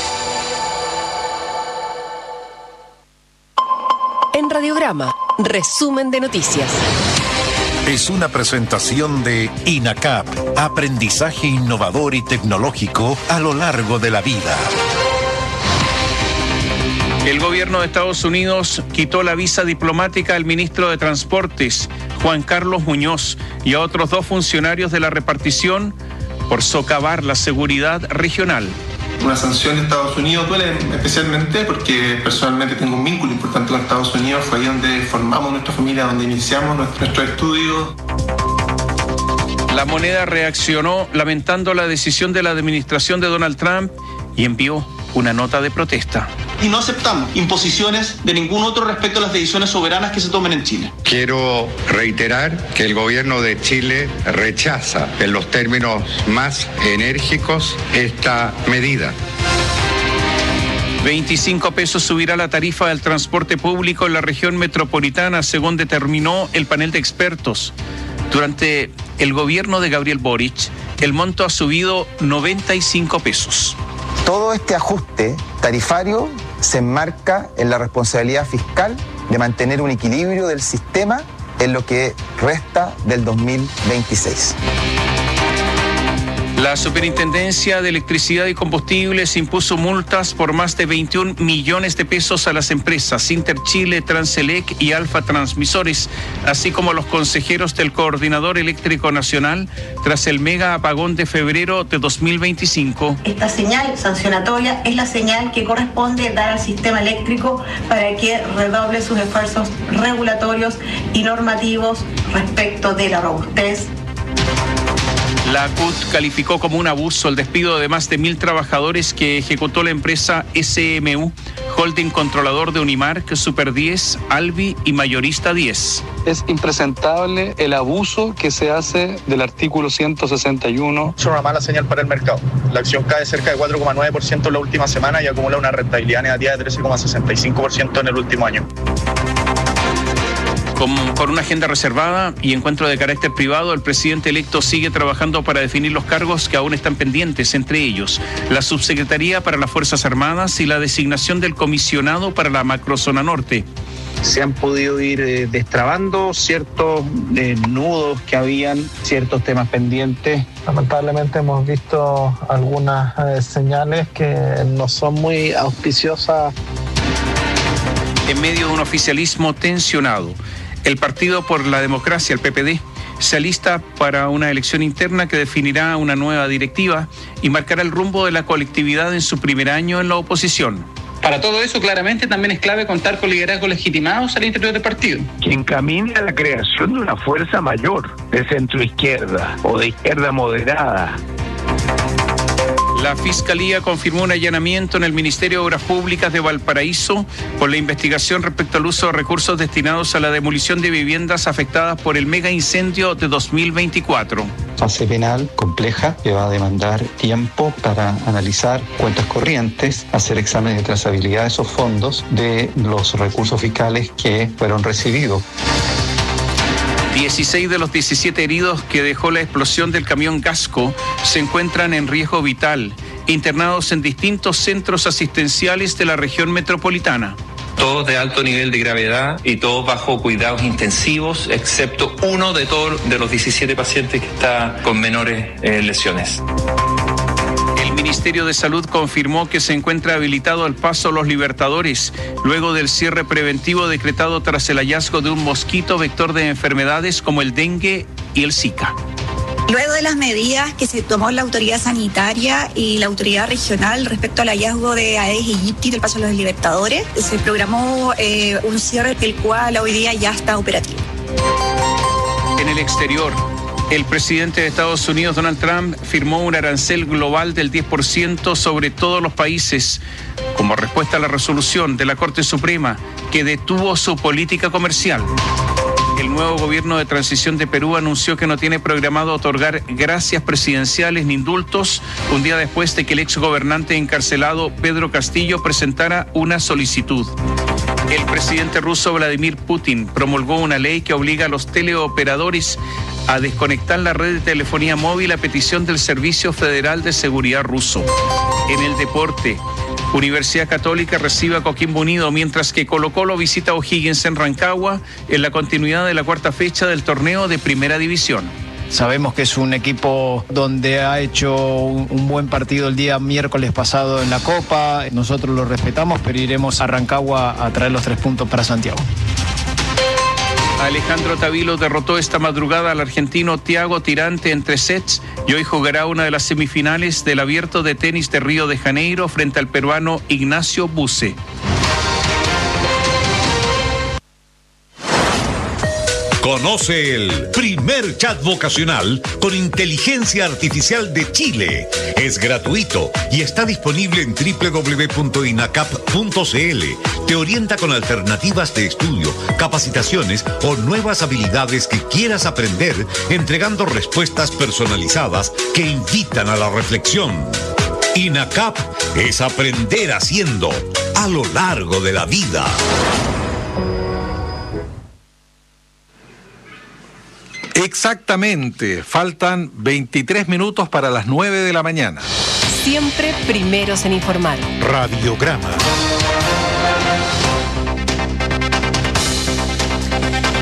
En Radiograma, resumen de noticias.
Es una presentación de INACAP, aprendizaje innovador y tecnológico a lo largo de la vida.
El gobierno de Estados Unidos quitó la visa diplomática al ministro de Transportes, Juan Carlos Muñoz, y a otros dos funcionarios de la repartición por socavar la seguridad regional.
Una sanción de Estados Unidos duele especialmente porque personalmente tengo un vínculo importante con Estados Unidos. Fue ahí donde formamos nuestra familia, donde iniciamos nuestro, nuestro estudio.
La moneda reaccionó lamentando la decisión de la administración de Donald Trump y envió una nota de protesta.
Y no aceptamos imposiciones de ningún otro respecto a las decisiones soberanas que se tomen en Chile.
Quiero reiterar que el gobierno de Chile rechaza en los términos más enérgicos esta medida.
veinticinco pesos subirá la tarifa del transporte público en la región metropolitana, según determinó el panel de expertos. Durante el gobierno de Gabriel Boric, el monto ha subido noventa y cinco pesos.
Todo este ajuste tarifario se enmarca en la responsabilidad fiscal de mantener un equilibrio del sistema en lo que resta del dos mil veintiséis.
La Superintendencia de Electricidad y Combustibles impuso multas por más de veintiún millones de pesos a las empresas Interchile, Transelec y Alfa Transmisores, así como a los consejeros del Coordinador Eléctrico Nacional tras el mega apagón de febrero de dos mil veinticinco.
Esta señal sancionatoria es la señal que corresponde dar al sistema eléctrico para que redoble sus esfuerzos regulatorios y normativos respecto de la robustez.
La A C U T calificó como un abuso el despido de más de mil trabajadores que ejecutó la empresa S M U, holding controlador de Unimark, Super diez, Albi y Mayorista diez.
Es impresentable el abuso que se hace del artículo ciento sesenta y uno.
Es una mala señal para el mercado. La acción cae cerca de cuatro coma nueve por ciento en la última semana y acumula una rentabilidad negativa de trece coma sesenta y cinco por ciento en el último año.
Con, con una agenda reservada y encuentro de carácter privado, el presidente electo sigue trabajando para definir los cargos que aún están pendientes, entre ellos la subsecretaría para las Fuerzas Armadas y la designación del comisionado para la macrozona norte.
Se han podido ir eh, destrabando ciertos eh, nudos que habían, ciertos temas pendientes.
Lamentablemente hemos visto algunas eh, señales que no son muy auspiciosas.
En medio de un oficialismo tensionado, el Partido por la Democracia, el P P D, se alista para una elección interna que definirá una nueva directiva y marcará el rumbo de la colectividad en su primer año en la oposición.
Para todo eso, claramente, también es clave contar con liderazgos legitimados al interior del partido.
Que encamine a la creación de una fuerza mayor, de centroizquierda o de izquierda moderada.
La Fiscalía confirmó un allanamiento en el Ministerio de Obras Públicas de Valparaíso por la investigación respecto al uso de recursos destinados a la demolición de viviendas afectadas por el mega incendio de dos mil veinticuatro.
Fase penal compleja que va a demandar tiempo para analizar cuentas corrientes, hacer exámenes de trazabilidad de esos fondos, de los recursos fiscales que fueron recibidos.
dieciséis de los diecisiete heridos que dejó la explosión del camión Gasco se encuentran en riesgo vital, internados en distintos centros asistenciales de la región metropolitana.
Todos de alto nivel de gravedad y todos bajo cuidados intensivos, excepto uno de todos de los diecisiete pacientes que está con menores eh, lesiones.
El Ministerio de Salud confirmó que se encuentra habilitado el paso a los Libertadores, luego del cierre preventivo decretado tras el hallazgo de un mosquito vector de enfermedades como el dengue y el Zika.
Luego de las medidas que se tomó la autoridad sanitaria y la autoridad regional respecto al hallazgo de Aedes aegypti del paso a los Libertadores, se programó eh, un cierre el cual hoy día ya está operativo.
En el exterior, el presidente de Estados Unidos, Donald Trump, firmó un arancel global del diez por ciento sobre todos los países, como respuesta a la resolución de la Corte Suprema que detuvo su política comercial. El nuevo gobierno de transición de Perú anunció que no tiene programado otorgar gracias presidenciales ni indultos un día después de que el exgobernante encarcelado Pedro Castillo presentara una solicitud. El presidente ruso Vladimir Putin promulgó una ley que obliga a los teleoperadores a desconectar la red de telefonía móvil a petición del Servicio Federal de Seguridad ruso. En el deporte, Universidad Católica recibe a Coquimbo Unido, mientras que Colo-Colo visita a O'Higgins en Rancagua en la continuidad de la cuarta fecha del torneo de Primera División.
Sabemos que es un equipo donde ha hecho un buen partido el día miércoles pasado en la Copa. Nosotros lo respetamos, pero iremos a Rancagua a traer los tres puntos para Santiago.
Alejandro Tavilo derrotó esta madrugada al argentino Thiago Tirante en tres sets y hoy jugará una de las semifinales del Abierto de Tenis de Río de Janeiro frente al peruano Ignacio Buse.
Conoce el primer chat vocacional con inteligencia artificial de Chile. Es gratuito y está disponible en doble u doble u doble u punto inacap punto c l. Te orienta con alternativas de estudio, capacitaciones o nuevas habilidades que quieras aprender, entregando respuestas personalizadas que invitan a la reflexión. INACAP es aprender haciendo a lo largo de la vida.
Exactamente, faltan veintitrés minutos para las nueve de la mañana.
Siempre primeros en informar.
Radiograma.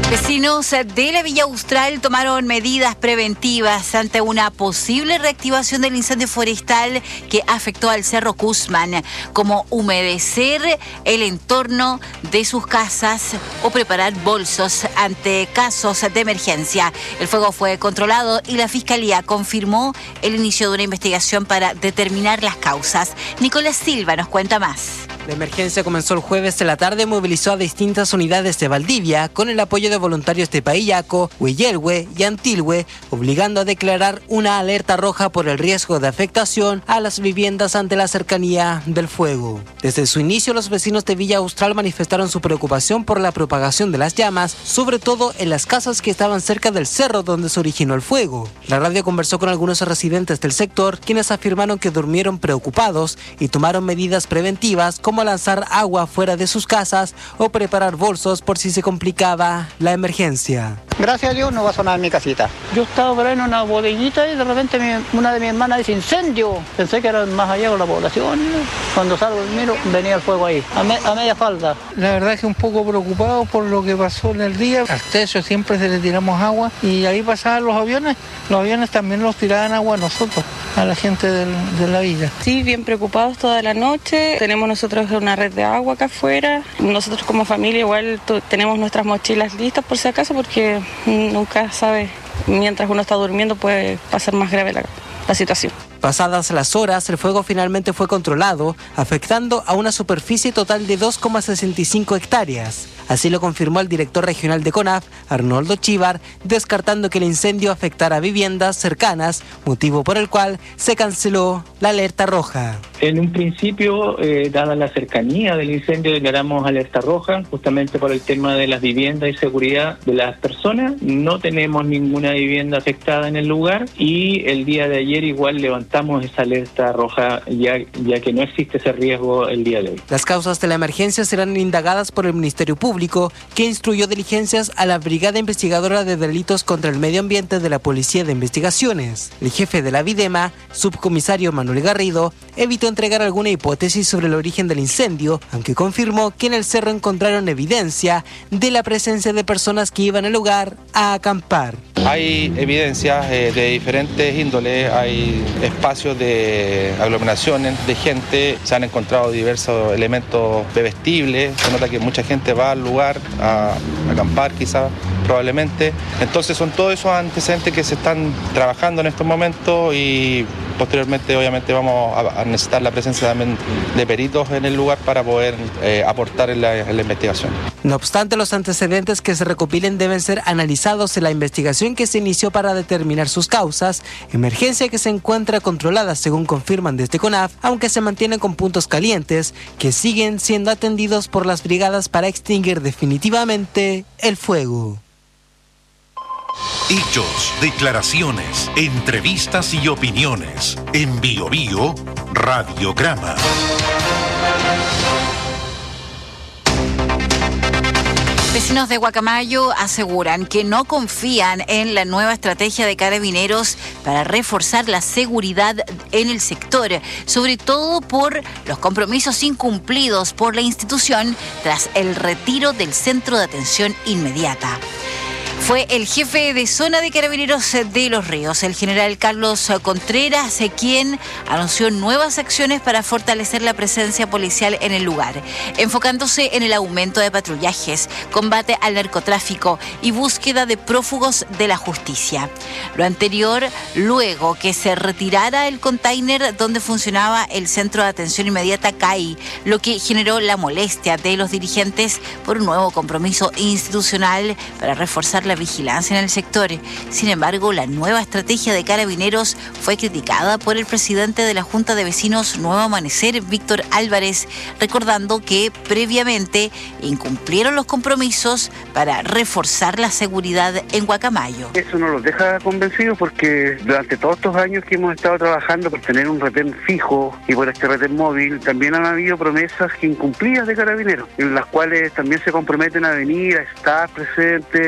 Vecinos de la Villa Austral tomaron medidas preventivas ante una posible reactivación del incendio forestal que afectó al Cerro Guzmán, como humedecer el entorno de sus casas o preparar bolsos ante casos de emergencia. El fuego fue controlado y la Fiscalía confirmó el inicio de una investigación para determinar las causas. Nicolás Silva nos cuenta más.
La emergencia comenzó el jueves de la tarde y movilizó a distintas unidades de Valdivia con el apoyo de voluntarios de Pahillaco, Huillelhue y Antilhue, obligando a declarar una alerta roja por el riesgo de afectación a las viviendas ante la cercanía del fuego. Desde su inicio, los vecinos de Villa Austral manifestaron su preocupación por la propagación de las llamas, sobre todo en las casas que estaban cerca del cerro donde se originó el fuego. La radio conversó con algunos residentes del sector, quienes afirmaron que durmieron preocupados y tomaron medidas preventivas como lanzar agua fuera de sus casas o preparar bolsos por si se complicaba la emergencia.
Gracias a Dios no pasó nada en mi casita. Yo estaba por ahí en una bodeguita y de repente mi, una de mis hermanas dice incendio. Pensé que era más allá con la población. Cuando salgo y miro, venía el fuego ahí, a, me, a media falda.
La verdad es que un poco preocupado por lo que pasó en el día. Al techo siempre se le tiramos agua y ahí pasaban los aviones. Los aviones también los tiraban agua a nosotros, a la gente del, de la villa.
Sí, bien preocupados toda la noche. Tenemos nosotros una red de agua acá afuera. Nosotros como familia igual tenemos nuestras mochilas listas por si acaso, porque nunca sabe, mientras uno está durmiendo puede pasar más grave la, la situación.
Pasadas las horas, el fuego finalmente fue controlado, afectando a una superficie total de dos coma sesenta y cinco hectáreas. Así lo confirmó el director regional de CONAF, Arnoldo Chívar, descartando que el incendio afectara viviendas cercanas, motivo por el cual se canceló la alerta roja.
En un principio, eh, dada la cercanía del incendio, declaramos alerta roja, justamente por el tema de las viviendas y seguridad de las personas. No tenemos ninguna vivienda afectada en el lugar y el día de ayer igual levantamos esa alerta roja, ya, ya que no existe ese riesgo el día de hoy.
Las causas de la emergencia serán indagadas por el Ministerio Público, que instruyó diligencias a la Brigada Investigadora de Delitos contra el Medio Ambiente de la Policía de Investigaciones. El jefe de la Videma, subcomisario Manuel Garrido, evitó entregar alguna hipótesis sobre el origen del incendio, aunque confirmó que en el cerro encontraron evidencia de la presencia de personas que iban al lugar a acampar.
Hay evidencias eh, de diferentes índoles, hay espacios de aglomeraciones de gente, se han encontrado diversos elementos bebestibles, se nota que mucha gente va al lugar a, a acampar quizás, probablemente. Entonces son todos esos antecedentes que se están trabajando en estos momentos y posteriormente obviamente vamos a, a necesitar la presencia también de peritos en el lugar para poder eh, aportar en la, en la investigación.
No obstante, los antecedentes que se recopilen deben ser analizados en la investigación que se inició para determinar sus causas, emergencia que se encuentra controlada según confirman desde CONAF, aunque se mantienen con puntos calientes que siguen siendo atendidos por las brigadas para extinguir definitivamente el fuego.
Hechos, declaraciones, entrevistas y opiniones. En Bio Bio, Radiograma.
Vecinos de Guacamayo aseguran que no confían en la nueva estrategia de Carabineros para reforzar la seguridad en el sector, sobre todo por los compromisos incumplidos por la institución tras el retiro del Centro de Atención Inmediata. Fue el jefe de zona de Carabineros de Los Ríos, el general Carlos Contreras, quien anunció nuevas acciones para fortalecer la presencia policial en el lugar, enfocándose en el aumento de patrullajes, combate al narcotráfico y búsqueda de prófugos de la justicia. Lo anterior, luego que se retirara el container donde funcionaba el Centro de Atención Inmediata C A I, lo que generó la molestia de los dirigentes por un nuevo compromiso institucional para reforzar la vigilancia en el sector. Sin embargo, la nueva estrategia de Carabineros fue criticada por el presidente de la Junta de Vecinos Nuevo Amanecer, Víctor Álvarez, recordando que previamente incumplieron los compromisos para reforzar la seguridad en Guacamayo.
Eso no los deja convencidos porque durante todos estos años que hemos estado trabajando por tener un retén fijo y por este retén móvil, también han habido promesas incumplidas de Carabineros, en las cuales también se comprometen a venir, a estar presentes y sin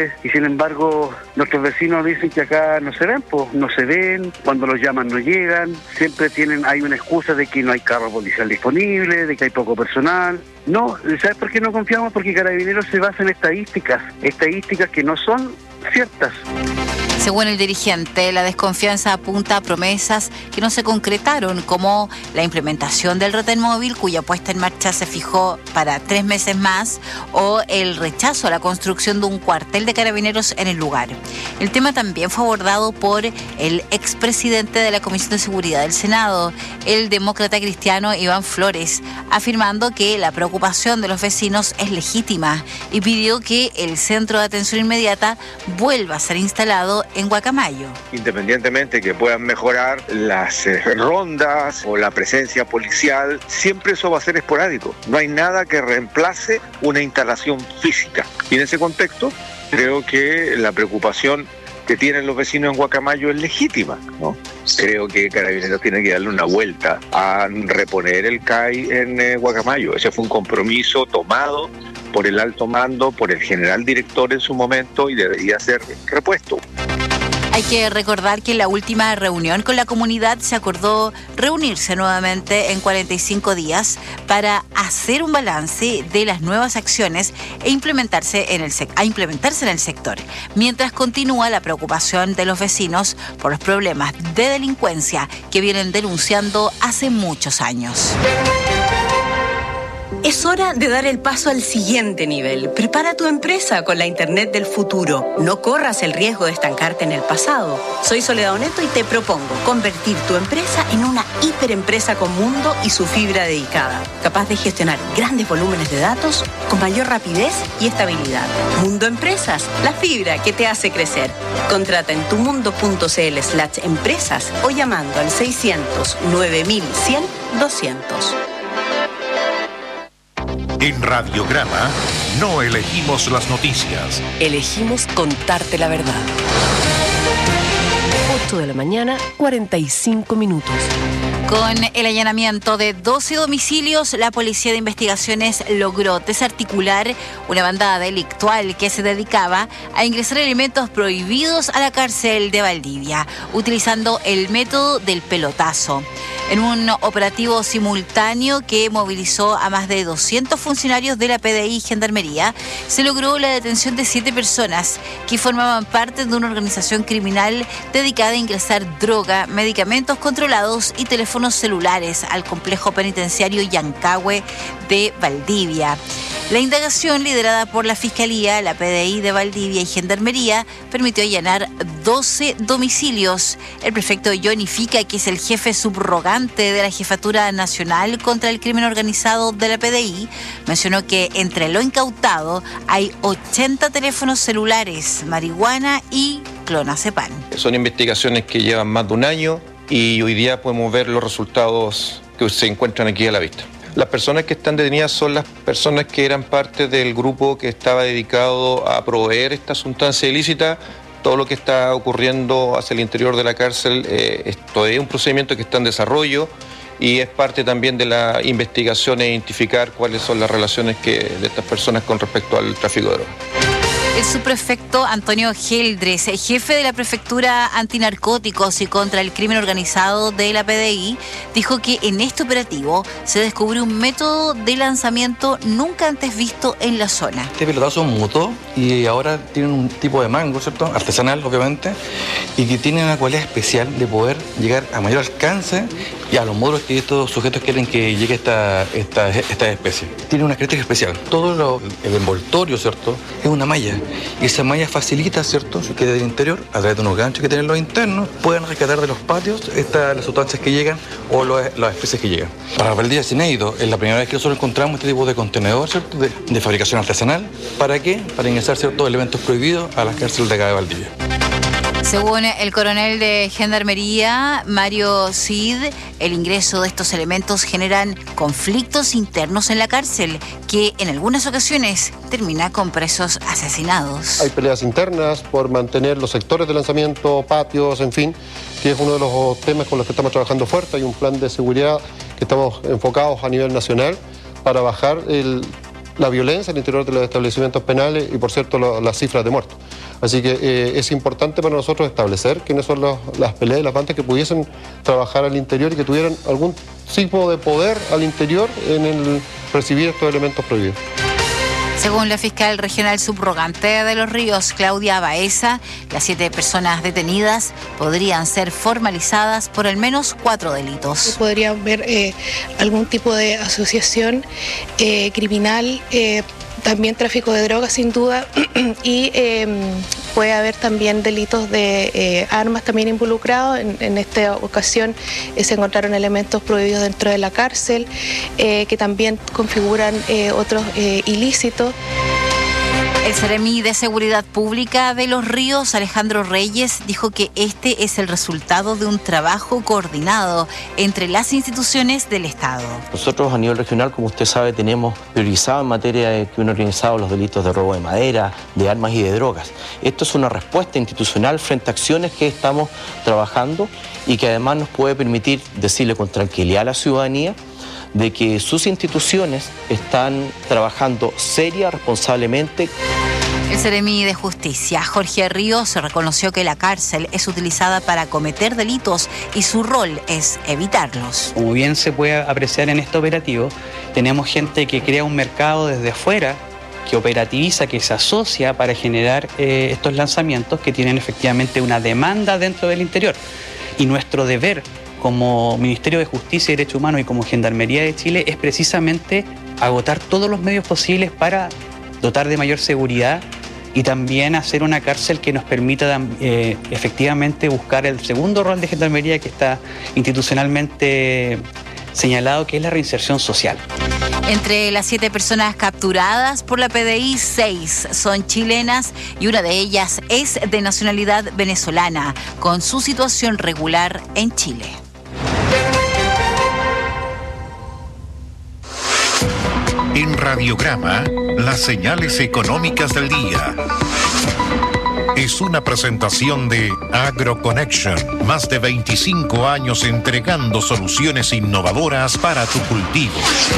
embargo, nuestros vecinos dicen que acá no se ven, pues no se ven, cuando los llaman no llegan, siempre tienen, hay una excusa de que no hay carro policial disponible, de que hay poco personal. No, ¿sabes por qué no confiamos? Porque Carabineros se basa en estadísticas, estadísticas que no son ciertas.
Según el dirigente, la desconfianza apunta a promesas que no se concretaron, como la implementación del retén móvil, cuya puesta en marcha se fijó para tres meses más, o el rechazo a la construcción de un cuartel de Carabineros en el lugar. El tema también fue abordado por el expresidente de la Comisión de Seguridad del Senado, el demócrata cristiano Iván Flores, afirmando que la preocupación de los vecinos es legítima y pidió que el centro de atención inmediata vuelva a ser instalado en Guacamayo.
Independientemente que puedan mejorar las eh, rondas o la presencia policial, siempre eso va a ser esporádico. No hay nada que reemplace una instalación física. Y en ese contexto, creo que la preocupación que tienen los vecinos en Guacamayo es legítima, ¿no? Creo que Carabineros tiene que darle una vuelta a reponer el C A I en eh, Guacamayo. Ese fue un compromiso tomado por el alto mando, por el general director en su momento, y debería ser repuesto.
Hay que recordar que en la última reunión con la comunidad se acordó reunirse nuevamente en cuarenta y cinco días para hacer un balance de las nuevas acciones e implementarse en el sec- a implementarse en el sector, mientras continúa la preocupación de los vecinos por los problemas de delincuencia que vienen denunciando hace muchos años.
Es hora de dar el paso al siguiente nivel. Prepara tu empresa con la Internet del futuro. No corras el riesgo de estancarte en el pasado. Soy Soledad Oneto y te propongo convertir tu empresa en una hiperempresa con mundo y su fibra dedicada, capaz de gestionar grandes volúmenes de datos con mayor rapidez y estabilidad. Mundo Empresas, la fibra que te hace crecer. Contrata en tumundo.cl slash empresas o llamando al seiscientos nueve mil cien doscientos.
En Radiograma no elegimos las noticias.
Elegimos contarte la verdad. ocho de la mañana, cuarenta y cinco minutos.
Con el allanamiento de doce domicilios, la Policía de Investigaciones logró desarticular una banda delictual que se dedicaba a ingresar elementos prohibidos a la cárcel de Valdivia, utilizando el método del pelotazo. En un operativo simultáneo que movilizó a más de doscientos funcionarios de la P D I y Gendarmería, se logró la detención de siete personas que formaban parte de una organización criminal dedicada a ingresar droga, medicamentos controlados y teléfonos celulares al complejo penitenciario Yancahue de Valdivia. La indagación, liderada por la Fiscalía, la P D I de Valdivia y Gendarmería, permitió allanar doce domicilios. El prefecto Johnny Fica, que es el jefe subrogante de la Jefatura Nacional contra el Crimen Organizado de la P D I, mencionó que entre lo incautado hay ochenta teléfonos celulares, marihuana y clonazepam.
Son investigaciones que llevan más de un año y hoy día podemos ver los resultados que se encuentran aquí a la vista. Las personas que están detenidas son las personas que eran parte del grupo que estaba dedicado a proveer esta sustancia ilícita. Todo lo que está ocurriendo hacia el interior de la cárcel, eh, esto es un procedimiento que está en desarrollo y es parte también de la investigación e identificar cuáles son las relaciones que, de estas personas con respecto al tráfico de drogas.
El subprefecto Antonio Geldres, jefe de la Prefectura Antinarcóticos y contra el Crimen Organizado de la P D I, dijo que en este operativo se descubrió un método de lanzamiento nunca antes visto en la zona.
Este pelotazo mutó y ahora tienen un tipo de mango, ¿cierto? Artesanal, obviamente, y que tiene una cualidad especial de poder llegar a mayor alcance y a los módulos que estos sujetos quieren que llegue esta, esta, esta especie. Tiene una característica especial. Todo lo, el envoltorio, ¿cierto?, es una malla. Y esa malla facilita, ¿cierto?, que del interior, a través de unos ganchos que tienen los internos, puedan rescatar de los patios estas, las sustancias que llegan o los, las especies que llegan. Para Valdivia es inédito. Es la primera vez que nosotros encontramos este tipo de contenedor, ¿cierto?, de, de fabricación artesanal. ¿Para qué? Para ingresar ciertos elementos prohibidos a las cárceles de acá de Valdivia.
Según el coronel de Gendarmería, Mario Cid, el ingreso de estos elementos generan conflictos internos en la cárcel, que en algunas ocasiones termina con presos asesinados.
Hay peleas internas por mantener los sectores de lanzamiento, patios, en fin, que es uno de los temas con los que estamos trabajando fuerte. Hay un plan de seguridad que estamos enfocados a nivel nacional para bajar el la violencia al interior de los establecimientos penales y, por cierto, lo, las cifras de muertos. Así que eh, es importante para nosotros establecer quiénes son los, las peleas y las bandas que pudiesen trabajar al interior y que tuvieran algún tipo de poder al interior en el recibir estos elementos prohibidos.
Según la fiscal regional subrogante de Los Ríos, Claudia Baeza, las siete personas detenidas podrían ser formalizadas por al menos cuatro delitos.
Podría haber eh, algún tipo de asociación eh, criminal, eh, también tráfico de drogas sin duda, y eh, puede haber también delitos de eh, armas también involucrados. En, en esta ocasión eh, se encontraron elementos prohibidos dentro de la cárcel, eh, que también configuran eh, otros eh, ilícitos.
El Seremi de Seguridad Pública de Los Ríos, Alejandro Reyes, dijo que este es el resultado de un trabajo coordinado entre las instituciones del Estado.
Nosotros a nivel regional, como usted sabe, tenemos priorizado en materia de crimen organizado los delitos de robo de madera, de armas y de drogas. Esto es una respuesta institucional frente a acciones que estamos trabajando y que además nos puede permitir decirle con tranquilidad a la ciudadanía de que sus instituciones están trabajando seria, responsablemente.
El Seremi de Justicia, Jorge Ríos, reconoció que la cárcel es utilizada para cometer delitos y su rol es evitarlos.
Como bien se puede apreciar en este operativo, tenemos gente que crea un mercado desde afuera, que operativiza, que se asocia para generar eh, estos lanzamientos que tienen efectivamente una demanda dentro del interior. Y nuestro deber como Ministerio de Justicia y Derechos Humanos y como Gendarmería de Chile es precisamente agotar todos los medios posibles para dotar de mayor seguridad y también hacer una cárcel que nos permita eh, efectivamente buscar el segundo rol de Gendarmería que está institucionalmente señalado, que es la reinserción social.
Entre las siete personas capturadas por la P D I, seis son chilenas y una de ellas es de nacionalidad venezolana, con su situación regular en Chile.
En Radiograma, las señales económicas del día. Es una presentación de AgroConnection, más de veinticinco años entregando soluciones innovadoras para tu cultivo.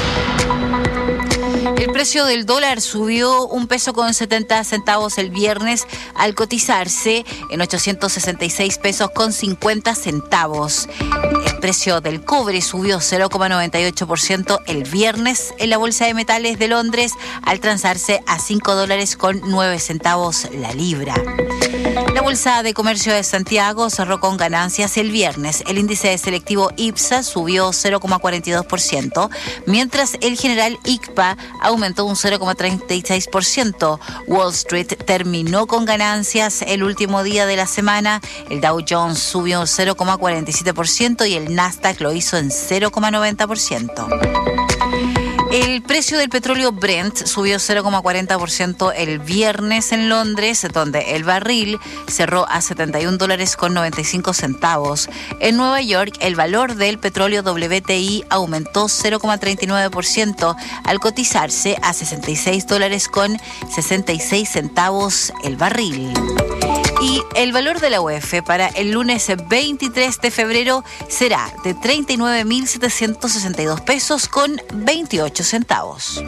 El precio del dólar subió un peso con setenta centavos el viernes al cotizarse en ochocientos sesenta y seis pesos con cincuenta centavos. El precio del cobre subió cero coma noventa y ocho por ciento el viernes en la Bolsa de Metales de Londres al transarse a cinco dólares con nueve centavos la libra. La Bolsa de Comercio de Santiago cerró con ganancias el viernes. El índice selectivo IPSA subió cero coma cuarenta y dos por ciento, mientras el general I C P A aumentó un cero coma treinta y seis por ciento. Wall Street terminó con ganancias el último día de la semana. El Dow Jones subió un cero coma cuarenta y siete por ciento y el Nasdaq lo hizo en cero coma noventa por ciento. El precio del petróleo Brent subió cero coma cuarenta por ciento el viernes en Londres, donde el barril cerró a setenta y un dólares con noventa y cinco centavos. En Nueva York, el valor del petróleo W T I aumentó cero coma treinta y nueve por ciento al cotizarse a sesenta y seis dólares con sesenta y seis centavos el barril. Y el valor de la U E F para el lunes veintitrés de febrero será de treinta y nueve mil setecientos sesenta y dos pesos con veintiocho centavos.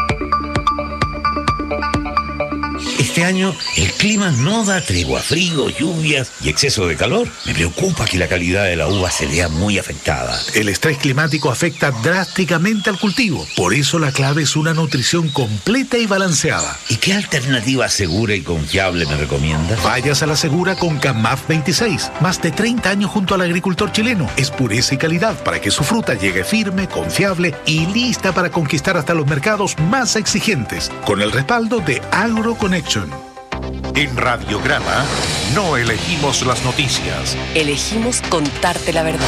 Este año el clima no da tregua, frío, lluvias y exceso de calor. Me preocupa que la calidad de la uva se vea muy afectada.
El estrés climático afecta drásticamente al cultivo. Por eso la clave es una nutrición completa y balanceada.
¿Y qué alternativa segura y confiable me recomiendas?
Vayas a la segura con Camaf veintiséis. Más de treinta años junto al agricultor chileno. Es pureza y calidad para que su fruta llegue firme, confiable y lista para conquistar hasta los mercados más exigentes. Con el respaldo de AgroConnection.
En Radiograma no elegimos las noticias.
Elegimos contarte la verdad.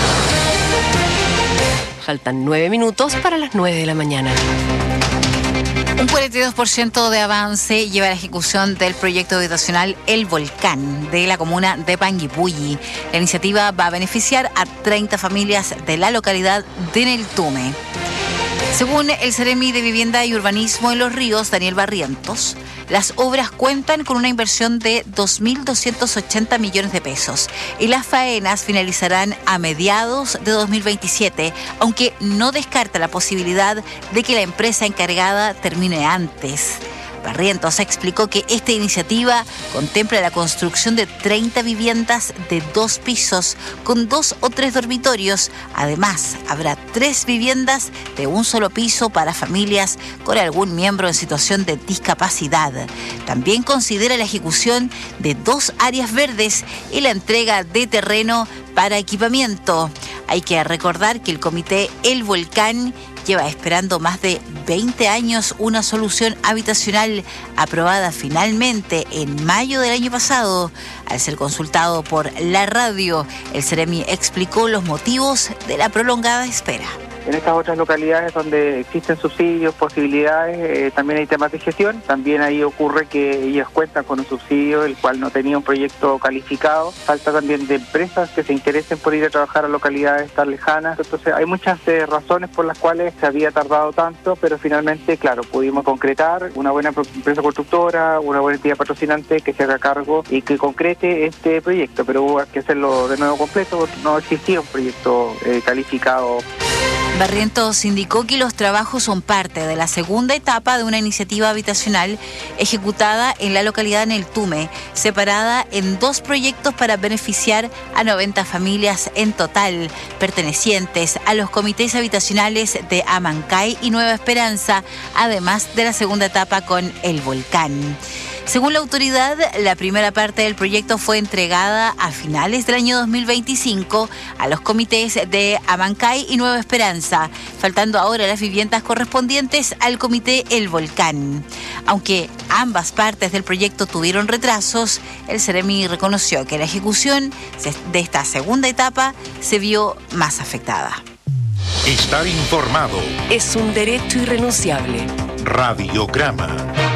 Faltan nueve minutos para las nueve de la mañana.
Un cuarenta y dos por ciento de avance lleva a la ejecución del proyecto habitacional El Volcán de la comuna de Panguipulli. La iniciativa va a beneficiar a treinta familias de la localidad de Neltume. Según el Seremi de Vivienda y Urbanismo en Los Ríos, Daniel Barrientos, las obras cuentan con una inversión de dos mil doscientos ochenta millones de pesos y las faenas finalizarán a mediados de dos mil veintisiete, aunque no descarta la posibilidad de que la empresa encargada termine antes. Barrientos explicó que esta iniciativa contempla la construcción de treinta viviendas de dos pisos con dos o tres dormitorios. Además, habrá tres viviendas de un solo piso para familias con algún miembro en situación de discapacidad. También considera la ejecución de dos áreas verdes y la entrega de terreno para equipamiento. Hay que recordar que el comité El Volcán lleva esperando más de veinte años una solución habitacional aprobada finalmente en mayo del año pasado. Al ser consultado por la radio, el Seremi explicó los motivos de la prolongada espera.
En estas otras localidades donde existen subsidios, posibilidades, eh, también hay temas de gestión. También ahí ocurre que ellos cuentan con un subsidio, el cual no tenía un proyecto calificado. Falta también de empresas que se interesen por ir a trabajar a localidades tan lejanas. Entonces hay muchas eh, razones por las cuales se había tardado tanto, pero finalmente, claro, pudimos concretar una buena empresa constructora, una buena entidad patrocinante que se haga cargo y que concrete este proyecto. Pero hubo que hacerlo de nuevo completo porque no existía un proyecto eh, calificado.
Barrientos indicó que los trabajos son parte de la segunda etapa de una iniciativa habitacional ejecutada en la localidad de Neltume, separada en dos proyectos para beneficiar a noventa familias en total, pertenecientes a los comités habitacionales de Amancay y Nueva Esperanza, además de la segunda etapa con El Volcán. Según la autoridad, la primera parte del proyecto fue entregada a finales del año dos mil veinticinco a los comités de Amancay y Nueva Esperanza, faltando ahora las viviendas correspondientes al comité El Volcán. Aunque ambas partes del proyecto tuvieron retrasos, el Seremi reconoció que la ejecución de esta segunda etapa se vio más afectada.
Estar informado
es un derecho irrenunciable.
Radiograma.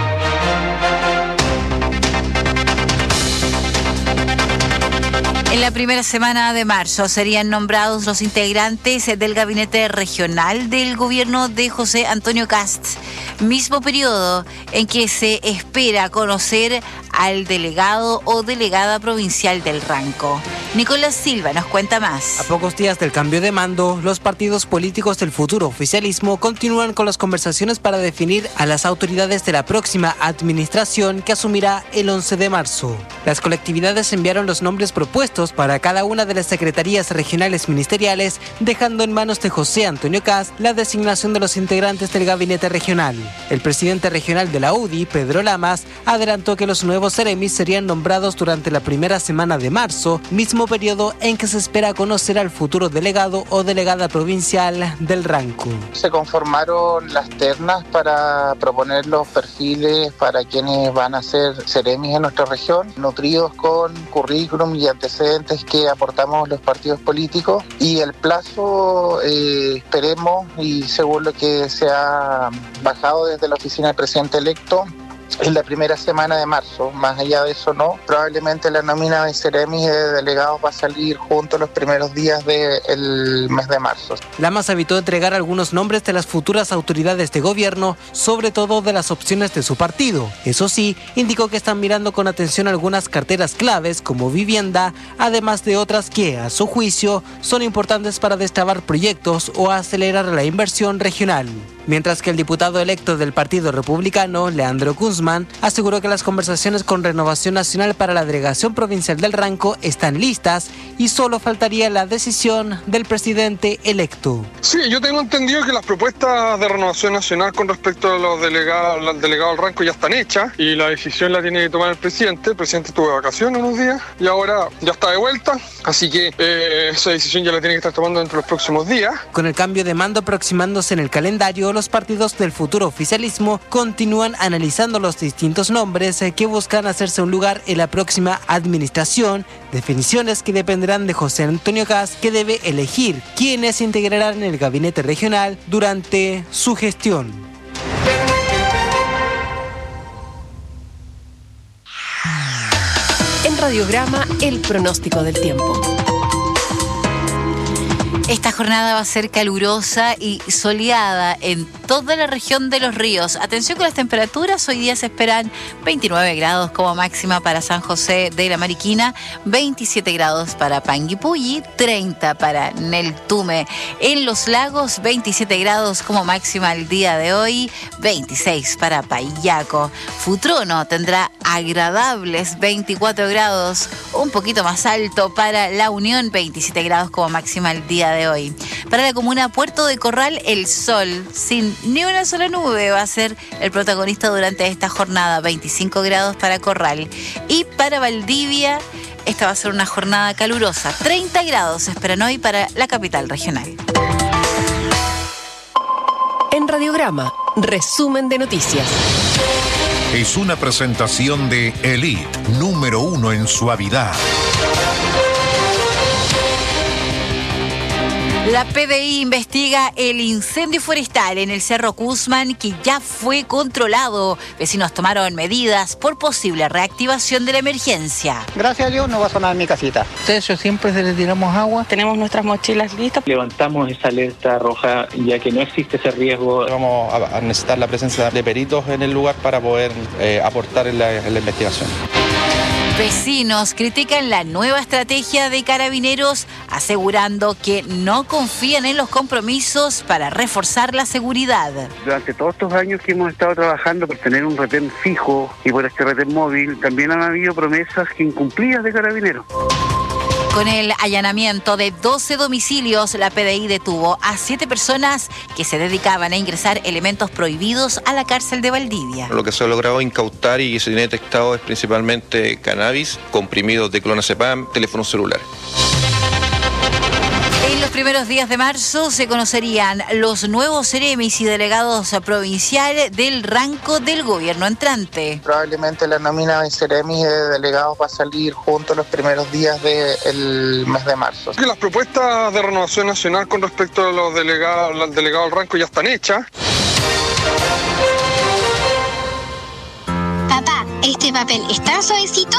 En la primera semana de marzo serían nombrados los integrantes del gabinete regional del gobierno de José Antonio Kast, mismo periodo en que se espera conocer al delegado o delegada provincial del Ranco. Nicolás Silva nos cuenta más.
A pocos días del cambio de mando, los partidos políticos del futuro oficialismo continúan con las conversaciones para definir a las autoridades de la próxima administración que asumirá el once de marzo. Las colectividades enviaron los nombres propuestos para cada una de las secretarías regionales ministeriales, dejando en manos de José Antonio Kast la designación de los integrantes del gabinete regional. El presidente regional de la U D I, Pedro Lamas, adelantó que los nuevos seremis serían nombrados durante la primera semana de marzo, mismo periodo en que se espera conocer al futuro delegado o delegada provincial del Ranco.
Se conformaron las ternas para proponer los perfiles para quienes van a ser seremis en nuestra región, nutridos con currículum y antecedentes que aportamos los partidos políticos, y el plazo eh, esperemos, y según lo que se ha bajado desde la oficina del presidente electo, en la primera semana de marzo. Más allá de eso no, probablemente la nómina de seremis y de delegados va a salir junto a los primeros días del mes de marzo.
Lamas evitó entregar algunos nombres de las futuras autoridades de gobierno, sobre todo de las opciones de su partido. Eso sí, indicó que están mirando con atención algunas carteras claves como vivienda, además de otras que, a su juicio, son importantes para destrabar proyectos o acelerar la inversión regional. Mientras que el diputado electo del Partido Republicano, Leandro Guzmán, aseguró que las conversaciones con Renovación Nacional para la delegación provincial del Ranco están listas y solo faltaría la decisión del presidente electo.
Sí, yo tengo entendido que las propuestas de Renovación Nacional con respecto a los delegados, al delegado del Ranco ya están hechas y la decisión la tiene que tomar el presidente. El presidente estuvo de vacaciones unos días y ahora ya está de vuelta, así que eh, esa decisión ya la tiene que estar tomando dentro de los próximos días.
Con el cambio de mando aproximándose en el calendario, los partidos del futuro oficialismo continúan analizando los distintos nombres que buscan hacerse un lugar en la próxima administración, definiciones que dependerán de José Antonio Kast, que debe elegir quiénes integrarán el gabinete regional durante su gestión.
En Radiograma, el pronóstico del tiempo.
Esta jornada va a ser calurosa y soleada en toda la región de Los Ríos. Atención con las temperaturas, hoy día se esperan veintinueve grados como máxima para San José de la Mariquina, veintisiete grados para Panguipulli, treinta para Neltume. En Los Lagos, veintisiete grados como máxima el día de hoy, veintiséis para Payaco. Futrono tendrá agradables veinticuatro grados, un poquito más alto para La Unión, veintisiete grados como máxima el día de hoy. Para la comuna Puerto de Corral, el sol sin ni una sola nube va a ser el protagonista durante esta jornada, veinticinco grados para Corral. Y para Valdivia, esta va a ser una jornada calurosa, treinta grados se esperan hoy para la capital regional.
En Radiograma, resumen de noticias.
Es una presentación de Elite, número uno en suavidad.
La P D I investiga el incendio forestal en el Cerro Guzmán que ya fue controlado. Vecinos tomaron medidas por posible reactivación de la emergencia.
Gracias a Dios no va a sonar mi casita. Eso siempre se le tiramos agua.
Tenemos nuestras mochilas listas.
Levantamos esa alerta roja ya que no existe ese riesgo.
Vamos a necesitar la presencia de peritos en el lugar para poder eh, aportar en la, en la investigación.
Vecinos critican la nueva estrategia de Carabineros, asegurando que no confían en los compromisos para reforzar la seguridad.
Durante todos estos años que hemos estado trabajando por tener un retén fijo y por este retén móvil, también han habido promesas incumplidas de Carabineros.
Con el allanamiento de doce domicilios, la P D I detuvo a siete personas que se dedicaban a ingresar elementos prohibidos a la cárcel de Valdivia.
Lo que se ha logrado incautar y que se tiene detectado es principalmente cannabis, comprimidos de clonazepam, teléfonos celulares.
En los primeros días de marzo se conocerían los nuevos seremis y delegados provinciales del rango del gobierno entrante.
Probablemente la nómina de seremis y de delegados va a salir junto a los primeros días del mes de marzo.
Que las propuestas de renovación nacional con respecto a los delegados, al delegado del rango ya están hechas.
Papá, ¿este papel está suavecito?